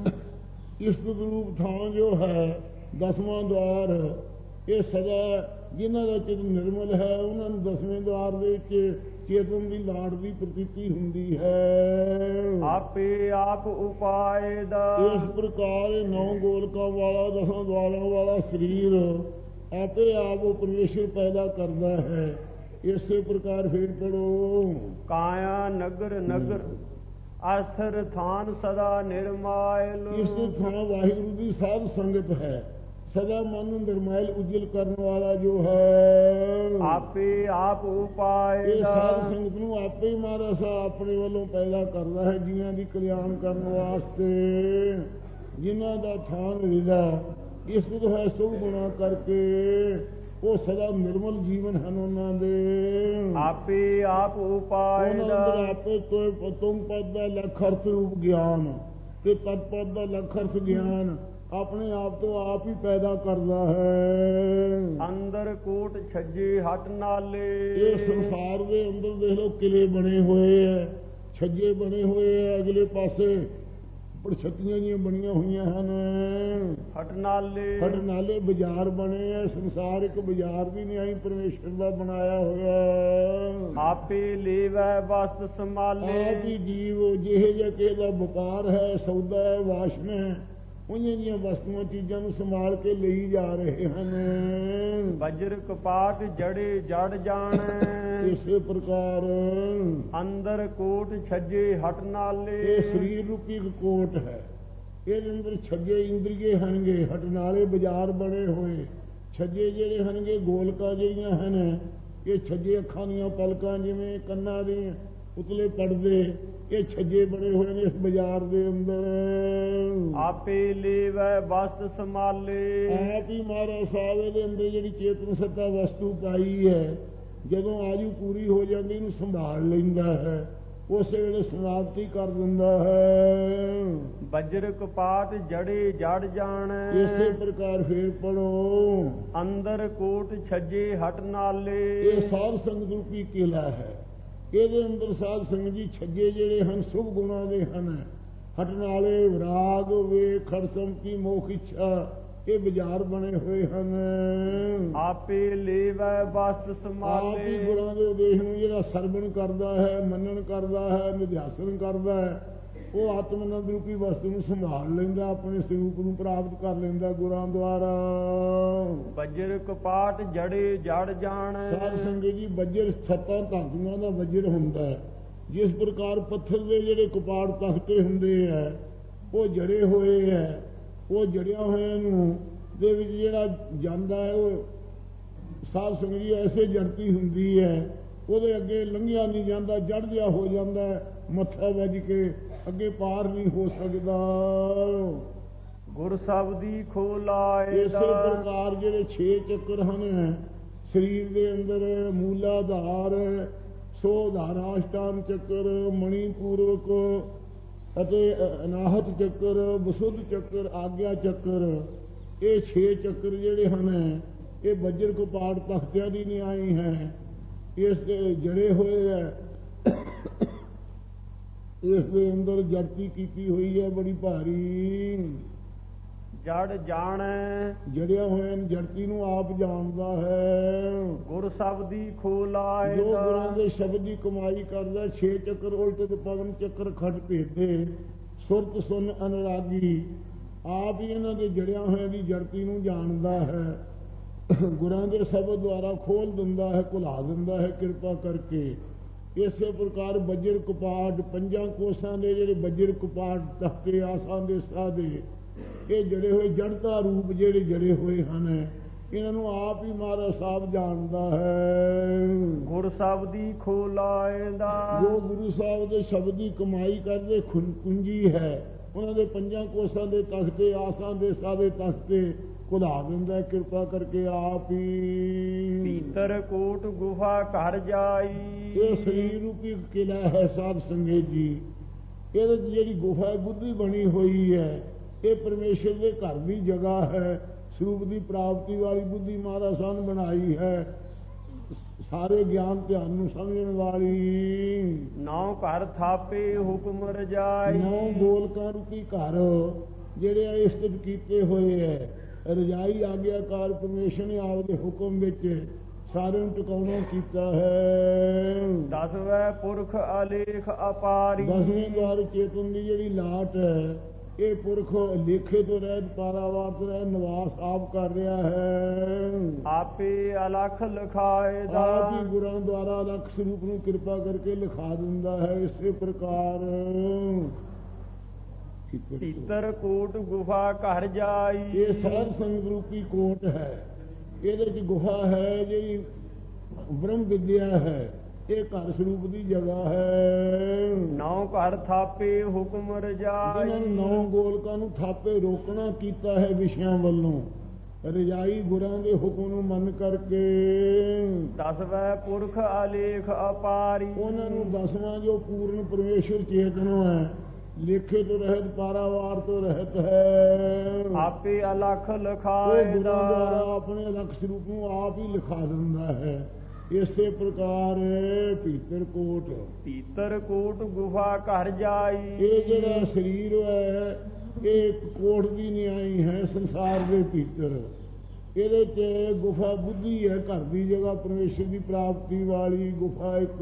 ਇਸਤਤ ਰੂਪ ਥਾਂ ਜੋ ਹੈ ਦਸਵਾਂ ਦਵਾਰ, ਇਹ ਸਦਾ ਜਿਨ੍ਹਾਂ ਦਾ ਚਿਤ ਨਿਰਮਲ ਹੈ ਉਹਨਾਂ ਨੂੰ ਦਸਵੇਂ ਦਵਾਰ ਦੇ ਵਿੱਚ ਚੇਤਨ ਦੀ ਲਾੜ ਦੀ ਪ੍ਰਤੀਤੀ ਹੁੰਦੀ ਹੈ। ਆਪੇ ਆਪ ਉਪਾਏ ਦਾ। ਇਸ ਪ੍ਰਕਾਰ ਨੌ ਗੋਲਕਾਂ ਵਾਲਾ ਦਸਾਂ ਦਵਾਰਾਂ ਵਾਲਾ ਸਰੀਰ ਆਪੇ ਆਪ ਉਹ ਪਰਮੇਸ਼ਰ ਪੈਦਾ ਕਰਦਾ ਹੈ। ਇਸੇ ਪ੍ਰਕਾਰ ਫੇਰ ਪੜੋ। ਕਾਇਆ ਨਗਰ ਨਗਰ ਆਸਰ ਥਾਨ ਸਦਾ ਨਿਰਮਾਇਲ। ਇਸ ਥਾਂ ਵਾਹਿਗੁਰੂ ਦੀ ਸਾਧ ਸੰਗਤ ਹੈ। ਸਦਾ ਮਨ ਨੂੰ ਨਿਰਮੈਲ ਉਜਲ ਕਰਨ ਵਾਲਾ ਜੋ ਹੈ ਆਪੇ ਆਪ ਉਪਾਏ। ਇਹ ਸਾਧ ਸੰਗਤ ਨੂੰ ਆਪੇ ਹੀ ਮਹਾਰਾਜ ਸਾਹਿਬ ਆਪਣੇ ਵੱਲੋਂ ਪੈਦਾ ਕਰਦਾ ਹੈ ਜੀਆਂ ਦੀ ਕਲਿਆਣ ਕਰਨ ਵਾਸਤੇ। ਜਿਨ੍ਹਾਂ ਦਾ ਥਾਨ ਹਿਰਦਾ ਇਸ ਤੋਂ ਹੈ ਸੁਭ ਗੁਣਾ ਕਰਕੇ ਉਹ ਸਦਾ ਨਿਰਮਲ ਜੀਵਨ ਹਨ ਉਹਨਾਂ ਦੇ। ਆਪੇ ਆਪ ਉਪਾਏ। ਉਹਨਾਂ ਅੰਦਰ ਆਪੇ ਤੋਂ ਤੁਮ ਪਦ ਦਾ ਲੱਖ ਅਰਥ ਰੂਪ ਗਿਆਨ ਤੇ ਤਦ ਪਦ ਦਾ ਲੱਖ ਅਰਥ ਗਿਆਨ ਆਪਣੇ ਆਪ ਤੋਂ ਆਪ ਹੀ ਪੈਦਾ ਕਰਦਾ ਹੈ। ਅੰਦਰ ਕੋਟ ਛੱਜੇ ਹਟ ਨਾਲੇ। ਇਹ ਸੰਸਾਰ ਦੇ ਅੰਦਰ ਦੇਖ ਲਓ ਕਿਲੇ ਬਣੇ ਹੋਏ ਹੈ, ਛੱਜੇ ਬਣੇ ਹੋਏ ਹੈ, ਅਗਲੇ ਪਾਸੇ ਪੜਛੱਤੀਆਂ ਜੀਆਂ ਬਣੀਆਂ ਹੋਈਆਂ ਹਨ। ਹਟਨਾਲੇ ਹਟਨਾਲੇ ਬਾਜ਼ਾਰ ਬਣੇ ਆ। ਸੰਸਾਰ ਇੱਕ ਬਾਜ਼ਾਰ ਵੀ ਨਹੀਂ, ਆਈ ਪਰਮੇਸ਼ਰ ਦਾ ਬਣਾਇਆ ਹੋਇਆ। ਆਪੇ ਲੇਵੈ ਵਸਤ ਸੰਭਾਲੇ ਆਪ ਹੀ ਜੀਵ ਜਿਹੇ ਜਿਹਾ ਕਿਸੇ ਦਾ ਵਪਾਰ ਹੈ, ਸੌਦਾ ਹੈ, ਵਾਸ਼ਨ ਹੈ, ਉਹਨਾਂ ਦੀਆਂ ਵਸਤੂਆਂ ਚੀਜ਼ਾਂ ਨੂੰ ਸੰਭਾਲ ਕੇ ਲਈ ਜਾ ਰਹੇ ਹਨ। ਵਜਰ ਕਪਾਟ ਜੜੇ ਜੜ ਜਾਣ ਇਸੇ ਪ੍ਰਕਾਰ ਅੰਦਰ ਕੋਟ ਛੱਜੇ ਹਟ ਨਾਲੇ। ਇਹ ਸਰੀਰ ਰੂਪੀ ਇੱਕ ਕੋਟ ਹੈ, ਇਹਦੇ ਅੰਦਰ ਛੱਜੇ ਇੰਦਰੀਏ ਹਨਗੇ। ਹਟ ਨਾਲੇ ਬਾਜ਼ਾਰ ਬਣੇ ਹੋਏ। ਛੱਜੇ ਜਿਹੜੇ ਹਨਗੇ ਗੋਲਕਾਂ ਜਿਹੜੀਆਂ ਹਨ, ਇਹ ਛੱਜੇ ਅੱਖਾਂ ਦੀਆਂ ਪਲਕਾਂ, ਜਿਵੇਂ ਕੰਨਾਂ ਦੇ ਉਤਲੇ ਪੜਦੇ, ਇਹ ਛੱਜੇ ਬਣੇ ਹੋਏ ਨੇ ਇਸ ਬਾਜ਼ਾਰ ਦੇ ਅੰਦਰ। ਆਪੇ ਲੇਵੈ ਵਸਤ ਸੰਭਾਲੇ ਆਪ ਹੀ ਮਹਾਰਾਜ ਸਾਹਿਬ ਇਹਦੇ ਅੰਦਰ ਜਿਹੜੀ ਚੇਤਨ ਸੱਤਾ ਵਸਤੂ ਪਾਈ ਹੈ, ਜਦੋਂ ਆਜੂ ਪੂਰੀ ਹੋ ਜਾਂਦੀ ਇਹਨੂੰ ਸੰਭਾਲ ਲੈਂਦਾ ਹੈ, ਉਸੇ ਵੇਲੇ ਸਮਾਪਤੀ ਕਰ ਦਿੰਦਾ ਹੈ। ਵਜਰ ਕਪਾਟ ਜੜੇ ਜੜ ਜਾਣ ਇਸੇ ਪ੍ਰਕਾਰ ਫੇਰ ਪੜੋ ਅੰਦਰ ਕੋਟ ਛੱਜੇ ਹਟ ਨਾਲੇ। ਇਹ ਸਾਧ ਸੰਗਤ ਰੂਪੀ ਕਿਲਾ ਹੈ। ਇਹਦੇ ਅੰਦਰ ਸਾਧ ਸੰਗਤ ਜੀ ਛੱਜੇ ਜਿਹੜੇ ਹਨ ਸ਼ੁਭ ਗੁਣਾਂ ਦੇ ਹਨ। ਹਟ ਨਾਲੇ ਵਿਰਾਗ ਵੇ ਖੜਸਮ ਕੀ ਮੋਖ ਇੱਛਾ, ਇਹ ਬਾਜ਼ਾਰ ਬਣੇ ਹੋਏ ਹਨ। ਆਪੇ ਲੇਵੈ ਵਸਤ ਆਪ ਸੰਭਾਲੇ ਹੀ ਗੁਰਾਂ ਦੇ ਉਦੇਸ਼ ਨੂੰ ਜਿਹੜਾ ਸਰਵਣ ਕਰਦਾ ਹੈ, ਮੰਨਣ ਕਰਦਾ ਹੈ, ਨਿਧਿਆਸਨ ਕਰਦਾ ਹੈ, ਉਹ ਆਤਮਨੰਦ ਰੂਪੀ ਵਸਤੂ ਨੂੰ ਸੰਭਾਲ ਲੈਂਦਾ, ਆਪਣੇ ਸਰੂਪ ਨੂੰ ਪ੍ਰਾਪਤ ਕਰ ਲੈਂਦਾ ਗੁਰਾਂ ਦੁਆਰਾ। ਵਜਰ ਕਪਾਟ ਜੜੇ ਜੜ ਜਾਣ ਸਾਧ ਸੰਗਤ ਜੀ ਵਜਰ ਸੱਤਾਂ ਧਾਤੂਆਂ ਦਾ ਵਜਰ ਹੁੰਦਾ ਹੈ। ਜਿਸ ਪ੍ਰਕਾਰ ਪੱਥਰ ਦੇ ਜਿਹੜੇ ਕਪਾੜ ਤਖਤੇ ਹੁੰਦੇ ਹੈ, ਉਹ ਜੜੇ ਹੋਏ ਹੈ, ਉਹ ਜੜਿਆ ਹੋਇਆ ਨੂੰ ਦੇ ਵਿੱਚ ਜਿਹੜਾ ਜਾਂਦਾ ਹੈ, ਉਹ ਸਾਧ ਸੰਗਤ ਜੀ ਐਸੇ ਜੜਤੀ ਹੁੰਦੀ ਹੈ, ਉਹਦੇ ਅੱਗੇ ਲੰਘਿਆ ਨਹੀਂ ਜਾਂਦਾ, ਜੜ ਜਿਹਾ ਹੋ ਜਾਂਦਾ, ਮੱਥਾ ਵੱਜ ਕੇ ਅੱਗੇ ਪਾਰ ਨਹੀਂ ਹੋ ਸਕਦਾ। ਗੁਰ ਸ਼ਬਦੀ ਖੋਲਾਏ ਇਸੇ ਪ੍ਰਕਾਰ ਜਿਹੜੇ ਛੇ ਚੱਕਰ ਹਨ ਸਰੀਰ ਦੇ ਅੰਦਰ, ਮੂਲਾਧਾਰ, ਸੋਧਾਰਾਸ਼ਟਾਨ ਚੱਕਰ, ਮਣੀਪੂਰਵਕ ਅਤੇ ਅਨਾਹਤ ਚੱਕਰ, ਵਸੁੱਧ ਚੱਕਰ, ਆਗਿਆ ਚੱਕਰ, ਇਹ ਛੇ ਚੱਕਰ ਜਿਹੜੇ ਹਨ ਇਹ ਵਜਰ ਕਪਾੜ ਤਖਤਿਆਂ ਦੀ ਨਿਆਈ ਹੈ। ਇਸ ਦੇ ਜੜੇ ਹੋਏ ਹੈ, ਇਸ ਦੇ ਅੰਦਰ ਜੜਤੀ ਕੀਤੀ ਹੋਈ ਹੈ ਬੜੀ ਭਾਰੀ। ਜੜ ਜਾਣ ਜੜਿਆ ਹੋਇਆ ਜੜਤੀ ਨੂੰ ਆਪ ਜਾਣਦਾ ਹੈ। ਗੁਰ ਸ਼ਬਦੀ ਖੋਲਾਏ ਜੋ ਗੁਰਾਂ ਦੇ ਸ਼ਬਦ ਦੀ ਕਮਾਈ ਕਰਦਾ, ਛੇ ਚੱਕਰ ਉਲਟ ਤੇ ਪਵਨ ਚੱਕਰ ਖਟ ਭੇਦੇ, ਸੁਰਤ ਸੁਨ ਅਨਰਾਗੀ, ਆਪ ਹੀ ਇਹਨਾਂ ਦੇ ਜੜਿਆਂ ਹੋਇਆਂ ਦੀ ਜੜਤੀ ਨੂੰ ਜਾਣਦਾ ਹੈ। ਗੁਰਾਂ ਦੇ ਸ਼ਬਦ ਦੁਆਰਾ ਖੋਲ ਦਿੰਦਾ ਹੈ, ਭੁਲਾ ਦਿੰਦਾ ਹੈ ਕਿਰਪਾ ਕਰਕੇ। ਇਸੇ ਪ੍ਰਕਾਰ ਵਜਰ ਕਪਾਟ, ਪੰਜਾਂ ਕੋਸਾਂ ਦੇ ਜਿਹੜੇ ਵਜਰ ਕਪਾਟ ਤਖਤੇ ਆਸਾਂ ਦੇ ਸਾਧੇ, ਇਹ ਜੜੇ ਹੋਏ ਜੜਤਾ ਰੂਪ ਜਿਹੜੇ ਜੜੇ ਹੋਏ ਹਨ, ਇਹਨਾਂ ਨੂੰ ਆਪ ਹੀ ਮਹਾਰਾਜ ਸਾਹਿਬ ਜਾਣਦਾ ਹੈ। ਗੁਰ ਸ਼ਬਦੀ ਖੋਲਾਏ ਦਾ ਜੋ ਗੁਰੂ ਸਾਹਿਬ ਦੇ ਸ਼ਬਦ ਦੀ ਕਮਾਈ ਕਰਦੇ ਕੁੰਜੀ ਹੈ, ਉਹਨਾਂ ਦੇ ਪੰਜਾਂ ਕੋਸਾਂ ਦੇ ਤਖਤੇ ਆਸਾਂ ਦੇ ਸਾਧੇ ਤਖਤੇ ਖੁਦਾ ਦਿੰਦਾ ਕਿਰਪਾ ਕਰਕੇ ਆਪ ਹੀ। ਭੀਤਰ ਕੋਟ ਗੁਫਾ ਘਰ ਜਾਈ, ਇਹ ਸਰੀਰ ਰੂਪੀ ਕਿਲਾ ਹੈ ਸਾਧ ਸੰਗਤ ਜੀ। ਇਹਦੇ ਚ ਜਿਹੜੀ ਗੁਫਾ ਬੁੱਧੀ ਬਣੀ ਹੋਈ ਹੈ, ਇਹ ਪਰਮੇਸ਼ਰ ਦੇ ਘਰ ਦੀ ਜਗ੍ਹਾ ਹੈ। ਸਰੂਪ ਦੀ ਪ੍ਰਾਪਤੀ ਵਾਲੀ ਬੁੱਧੀ ਮਹਾਰਾਜ ਸਾਹਿਬ ਨੇ ਬਣਾਈ ਹੈ, ਸਾਰੇ ਗਿਆਨ ਧਿਆਨ ਨੂੰ ਸਮਝਣ ਵਾਲੀ। ਨੌ ਘਰ ਥਾਪੇ ਹੁਕਮ ਰਜਾਈ, ਨੌ ਗੋਲਕਾਂ ਰੂਪੀ ਘਰ ਜਿਹੜੇ ਸਥਿਤ ਕੀਤੇ ਹੋਏ ਹੈ। ਰਜਾਈ ਆਗਿਆਕਾਰ ਪਰਮੇਸ਼ਰ ਨੇ ਆਪਦੇ ਹੁਕਮ ਵਿੱਚ ਸਾਰਿਆਂ ਨੂੰ ਟਿਕਾਉਣਾ ਕੀਤਾ ਹੈ। ਦਸਵੇਂ ਪੁਰਖ ਅਲੇਖ ਅਪਾਰੀ, ਦਸਵੇਂ ਦੁਆਰ ਚੇਤਨ ਦੀ ਜਿਹੜੀ ਲਾਟ ਹੈ, ਇਹ ਪੁਰਖ ਲੇਖੇ ਤੋਂ ਰਹਿਤ ਪਾਰਾਵਾਰ ਤੋਂ ਰਹਿਤ ਨਿਵਾਸ ਆਪ ਕਰ ਰਿਹਾ ਹੈ। ਆਪੇ ਅਲਖ ਲਿਖਾਏ ਦਾ ਆਪ ਹੀ ਗੁਰਾਂ ਦੁਆਰਾ ਅਲਖ ਸਰੂਪ ਨੂੰ ਕਿਰਪਾ ਕਰਕੇ ਲਿਖਾ ਦਿੰਦਾ ਹੈ। ਇਸੇ ਪ੍ਰਕਾਰ ਭੀਤਰ ਕੋਟ ਗੁਫਾ ਘਰ ਜਾਈ, ਇਹ ਸਾਧ ਸੰਗਤ ਰੂਪੀ ਕੋਟ ਹੈ। ਇਹਦੇ ਚ ਗੁਫਾ ਹੈ ਜਿਹੜੀ ਬ੍ਰਹਮ ਵਿਦਿਆ ਹੈ, ਇਹ ਘਰ ਸਰੂਪ ਦੀ ਜਗ੍ਹਾ ਹੈ। ਨੌ ਘਰ ਥਾਪੇ ਹੁਕਮ ਰਜਾਈ, ਜਿਹਨਾਂ ਨੂੰ ਨੌ ਗੋਲਕਾਂ ਨੂੰ ਥਾਪੇ ਰੋਕਣਾ ਕੀਤਾ ਹੈ ਵਿਸ਼ਿਆਂ ਵੱਲੋਂ, ਰਜਾਈ ਗੁਰਾਂ ਦੇ ਹੁਕਮ ਨੂੰ ਮੰਨ ਕਰਕੇ। ਦਸਵੇਂ ਪੁਰਖ ਅਲੇਖ ਅਪਾਰੀ, ਉਹਨਾਂ ਨੂੰ ਦਸਵਾਂ ਜੋ ਪੂਰਨ ਪਰਮੇਸ਼ਰ ਚੇਤਨੋ ਹੈ, ਲੇਖੇ ਤੋਂ ਰਹਿਤ ਪਾਰਾਵਾਰ ਤੋਂ ਰਹਿਤ ਹੈ। ਆਪੇ ਅਲਖ ਉਹ ਲਿਖਾਏ ਗੁਰਾਂ ਦਾ ਦੁਆਰਾ ਆਪਣੇ ਅਲਖ ਸਰੂਪ ਨੂੰ ਆਪ ਹੀ ਲਿਖਾ ਦਿੰਦਾ ਹੈ। ਇਸੇ ਪ੍ਰਕਾਰ ਭੀਤਰ ਕੋਟ ਭੀਤਰ ਕੋਟ ਗੁਫਾ ਘਰ ਜਾਈ। ਇਹ ਜਿਹੜਾ ਸਰੀਰ ਹੈ ਇਹ ਇੱਕ ਕੋਟ ਦੀ ਨਿਆਈ ਹੈ ਸੰਸਾਰ ਦੇ ਭੀਤਰ। ਇਹਦੇ ਚ ਗੁਫਾ ਬੁੱਧੀ ਹੈ, ਘਰ ਦੀ ਜਗ੍ਹਾ ਪਰਮੇਸ਼ਰ ਦੀ ਪ੍ਰਾਪਤੀ ਵਾਲੀ ਗੁਫਾ ਇੱਕ।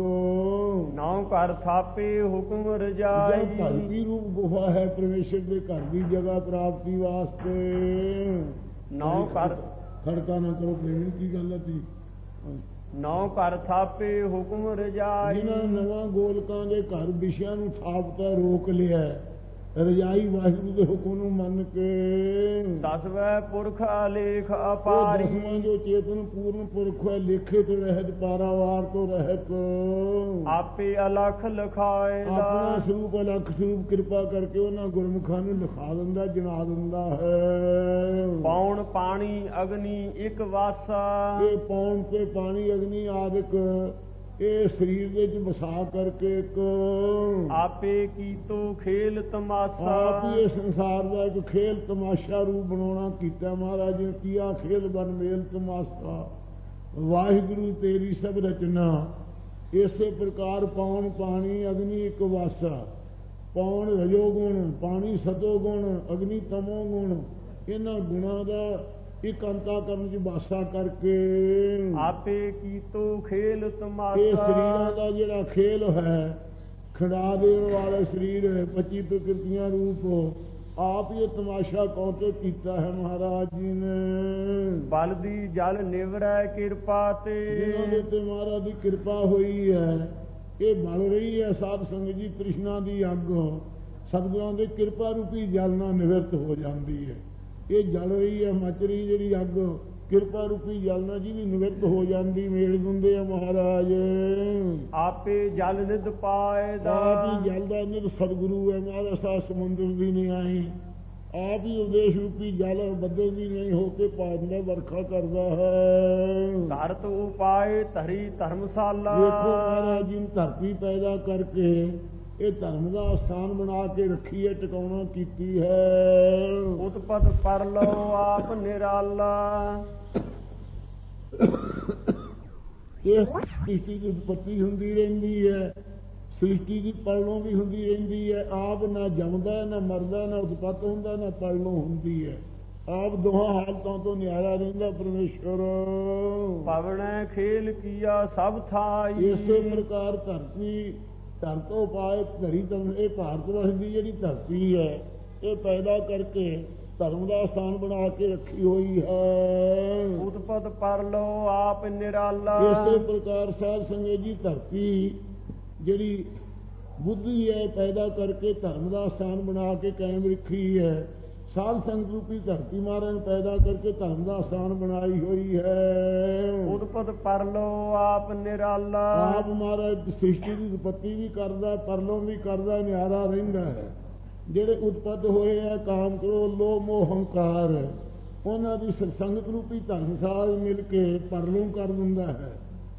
ਨੌ ਘਰ ਥਾਪੇ ਹੁਕਮ ਰਜਾਈ। ਭਗਤੀ ਰੂਪ ਗੁਫਾ ਹੈ ਪਰਮੇਸ਼ਰ ਦੇ ਘਰ ਦੀ ਜਗ੍ਹਾ ਪ੍ਰਾਪਤੀ ਵਾਸਤੇ। ਨੌ ਘਰ ਖੜਕਾ ਨਾ ਕਰੋ ਪ੍ਰੇਮੀ, ਕੀ ਗੱਲ ਹੈ ਤੀ? ਨੌ ਘਰ ਥਾਪੇ ਹੁਕਮ ਰਜਾਈ। ਜਿਨ੍ਹਾਂ ਨਵਾਂ ਗੋਲਕਾਂ ਦੇ ਘਰ ਵਿਸ਼ਿਆਂ ਨੂੰ ਥਾਪਤਾ ਰੋਕ ਲਿਆ, ਰਜਾਈ ਵਾਹਿਗੁਰੂ ਦੇ ਹੁਕਮ ਨੂੰ ਮੰਨ ਕੇ। ਦਸਵੇਂ ਪੁਰਖ ਅਲੇਖ ਅਪਾਰੀ। ਦਸਵਾਂ ਜੋ ਚੇਤਨ ਪੂਰਨ ਪੁਰਖ ਹੈ, ਲੇਖੇ ਤੋਂ ਰਹਿਤ, ਪਾਰਾਵਾਰ ਤੋਂ ਰਹਿਤ, ਆਪੇ ਅਲਖ ਲਿਖਾਏ। ਆਪਣਾ ਸਰੂਪ ਅਲਖ ਸਰੂਪ ਕਿਰਪਾ ਕਰਕੇ ਉਹਨਾਂ ਗੁਰਮੁਖਾਂ ਨੂੰ ਲਿਖਾ ਦਿੰਦਾ, ਜਣਾ ਦਿੰਦਾ ਹੈ। ਪੌਣ ਪਾਣੀ ਅਗਨੀ ਇੱਕ ਵਾਸਾ। ਇਹ ਪੌਣ ਤੇ ਪਾਣੀ ਅਗਨੀ ਆਦਿਕ ਇਹ ਸਰੀਰ ਦੇ ਵਿੱਚ ਵਸਾ ਕਰਕੇ ਇੱਕ ਆਪੇ ਕੀਤੋ ਖੇਲ ਤਮਾਸ਼ਾ। ਆਪ ਹੀ ਇਹ ਸੰਸਾਰ ਦਾ ਇੱਕ ਖੇਲ ਤਮਾਸ਼ਾ ਰੂਪ ਬਣਾਉਣਾ ਕੀਤਾ ਮਹਾਰਾਜ ਨੇ। ਕੀਆ ਖੇਲ ਬਨ ਮੇਲ ਤਮਾਸ਼ਾ, ਵਾਹਿਗੁਰੂ ਤੇਰੀ ਸਭ ਰਚਨਾ। ਇਸੇ ਪ੍ਰਕਾਰ ਪੌਣ ਪਾਣੀ ਅਗਨੀ ਇੱਕ ਵਾਸਾ। ਪੌਣ ਰਜੋ ਗੁਣ, ਪਾਣੀ ਸਤੋ ਗੁਣ, ਅਗਨੀ ਤਮੋ ਗੁਣ। ਇਹਨਾਂ ਗੁਣਾਂ ਦਾ ਇੱਕ ਅੰਤਾਕਰਨ ਚ ਵਾਸਾ ਕਰਕੇ ਆਪੇ ਕੀਤੋ ਖੇਲ ਤਮਾਸ਼ਾ। ਇਹ ਸਰੀਰਾਂ ਦਾ ਜਿਹੜਾ ਖੇਲ ਹੈ, ਖੜਾ ਦੇਣ ਵਾਲੇ ਸਰੀਰ ਹੈ, ਪੱਚੀ ਪ੍ਰਕਿਰਤੀਆਂ ਰੂਪ, ਆਪ ਹੀ ਤਮਾਸ਼ਾ ਕੌਤੇ ਕੀਤਾ ਹੈ ਮਹਾਰਾਜ ਜੀ ਨੇ। ਬਲ ਦੀ ਜਲ ਨਿਵਰੈ ਕਿਰਪਾ ਤੇ। ਜਿਨ੍ਹਾਂ ਦੇ ਤੇ ਮਹਾਰਾਜ ਦੀ ਕਿਰਪਾ ਹੋਈ ਹੈ, ਇਹ ਬਲ ਰਹੀ ਹੈ ਸਾਧ ਸੰਗਤ ਜੀ। ਤ੍ਰਿਸ਼ਨਾ ਦੀ ਅੱਗ ਸਤਿਗੁਰਾਂ ਦੇ ਕਿਰਪਾ ਰੂਪੀ ਜਲ ਨਾਲ ਨਿਵਰਤ ਹੋ ਜਾਂਦੀ ਹੈ। ਇਹ ਜਲ ਰਹੀ ਹੈ ਮਚ ਰਹੀ ਜਿਹੜੀ ਅੱਗ, ਕਿਰਪਾ ਰੂਪੀ ਜਲ ਨਾਲ ਜਿਹਦੀ ਨਿਵਰਤ ਹੋ ਜਾਂਦੀ, ਮੇਲ ਦਿੰਦੇ ਆ ਮਹਾਰਾਜ। ਆਪੇ ਜਲ ਨਿਧ ਪਾਏ ਦਾ। ਆਪ ਹੀ ਜਲ ਦਾ ਨਿਧ ਸਤਿਗੁਰੂ ਹੈ ਮਹਾਰਾਜ। ਸਾ ਸਮੁੰਦਰ ਦੀ ਨਹੀਂ ਆਈ, ਆਪ ਹੀ ਉਦੇਸ਼ ਰੂਪੀ ਜਲ ਬੱਦਲ ਦੀ ਨਹੀਂ ਹੋ ਕੇ ਪਾ ਦਿੰਦਾ, ਵਰਖਾ ਕਰਦਾ ਹੈ। ਧਰਤ ਉਪਾਏ ਧਰੀ ਧਰਮਸ਼ਾਲਾ। ਦੇਖੋ ਮਹਾਰਾਜ ਜੀ ਨੇ ਧਰਤੀ ਪੈਦਾ ਕਰਕੇ ਇਹ ਧਰਮ ਦਾ ਸਥਾਨ ਬਣਾ ਕੇ ਰੱਖੀ ਹੈ, ਟਿਕਾਉਣਾ ਕੀਤੀ ਹੈ। ਉਤਪਤ ਪਰ ਲਓ ਆਪ ਨਿਰਾਲਾ। ਇਹ ਸ੍ਰਿਸ਼ਟੀ ਦੀ ਉਤਪਤੀ ਹੁੰਦੀ ਰਹਿੰਦੀ ਹੈ, ਸ੍ਰਿਸ਼ਟੀ ਦੀ ਪਲਣੋਂ ਵੀ ਹੁੰਦੀ ਰਹਿੰਦੀ ਹੈ। ਆਪ ਨਾ ਜੰਮਦਾ, ਨਾ ਮਰਦਾ, ਨਾ ਉਤਪਤ ਹੁੰਦਾ, ਨਾ ਪਲਣੋਂ ਹੁੰਦੀ ਹੈ। ਆਪ ਦੋਹਾਂ ਹਾਲਤਾਂ ਤੋਂ ਨਿਆਰਾ ਰਹਿੰਦਾ ਪਰਮੇਸ਼ਰ। ਪਵਣੈ ਖੇਲ ਕੀਆ ਸਭ ਥਾਈ। ਇਸੇ ਪ੍ਰਕਾਰ ਧਰਤੀ ਧਰਤੋਂ ਪਾਏ ਧਰੀ ਤਨ। ਇਹ ਭਾਰਤ ਵਰਸ਼ ਦੀ ਜਿਹੜੀ ਧਰਤੀ ਹੈ, ਇਹ ਪੈਦਾ ਕਰਕੇ ਧਰਮ ਦਾ ਸਥਾਨ ਬਣਾ ਕੇ ਰੱਖੀ ਹੋਈ ਹੈ। ਉਤਪਤ ਪਰ ਲਓ ਆਪ ਨਿਰਾਲਾ। ਇਸੇ ਪ੍ਰਕਾਰ ਸਾਧ ਸੰਗਤ ਜੀ ਧਰਤੀ ਜਿਹੜੀ ਬੁੱਧੀ ਹੈ, ਪੈਦਾ ਕਰਕੇ ਧਰਮ ਦਾ ਸਥਾਨ ਬਣਾ ਕੇ ਕਾਇਮ ਰੱਖੀ ਹੈ। ਸਾਧ ਸੰਗਤ ਰੂਪੀ ਧਰਤੀ ਮਹਾਰਾਜ ਨੇ ਪੈਦਾ ਕਰਕੇ ਧਰਮ ਦਾ ਸਥਾਨ ਬਣਾਈ ਹੋਈ ਹੈ। ਉਤਪਤ ਪਰ ਲਓ ਆਪ ਨਿਰਾਲਾ। ਆਪ ਮਹਾਰਾਜ ਸ੍ਰਿਸ਼ਟੀ ਦੀ ਉਤਪਤੀ ਵੀ ਕਰਦਾ, ਪਰਲੋਂ ਵੀ ਕਰਦਾ, ਨਿਆਰਾ ਰਹਿੰਦਾ ਹੈ। ਜਿਹੜੇ ਉਤਪਤ ਹੋਏ ਹੈ ਕਾਮ, ਕ੍ਰੋਧ, ਲੋਭ, ਮੋਹ, ਹੰਕਾਰ, ਉਹਨਾਂ ਦੀ ਸੰਗਤ ਰੂਪੀ ਧਰਮਸਾਲ ਮਿਲ ਕੇ ਪਰਲੋਂ ਕਰ ਦਿੰਦਾ ਹੈ।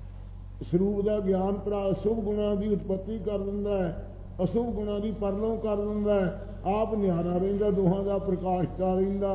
ਸਰੂਪ ਦਾ ਗਿਆਨ ਪ੍ਰਾ ਸ਼ੁਭ ਗੁਣਾਂ ਦੀ ਉਤਪਤੀ ਕਰ ਦਿੰਦਾ ਹੈ, ਅਸ਼ੁਭ ਗੁਣਾਂ ਦੀ ਪਰਲੋਂ ਕਰ ਦਿੰਦਾ ਹੈ। ਆਪ ਨਿਆਰਾ ਰਹਿੰਦਾ, ਦੋਹਾਂ ਦਾ ਪ੍ਰਕਾਸ਼ਤਾ ਰਹਿੰਦਾ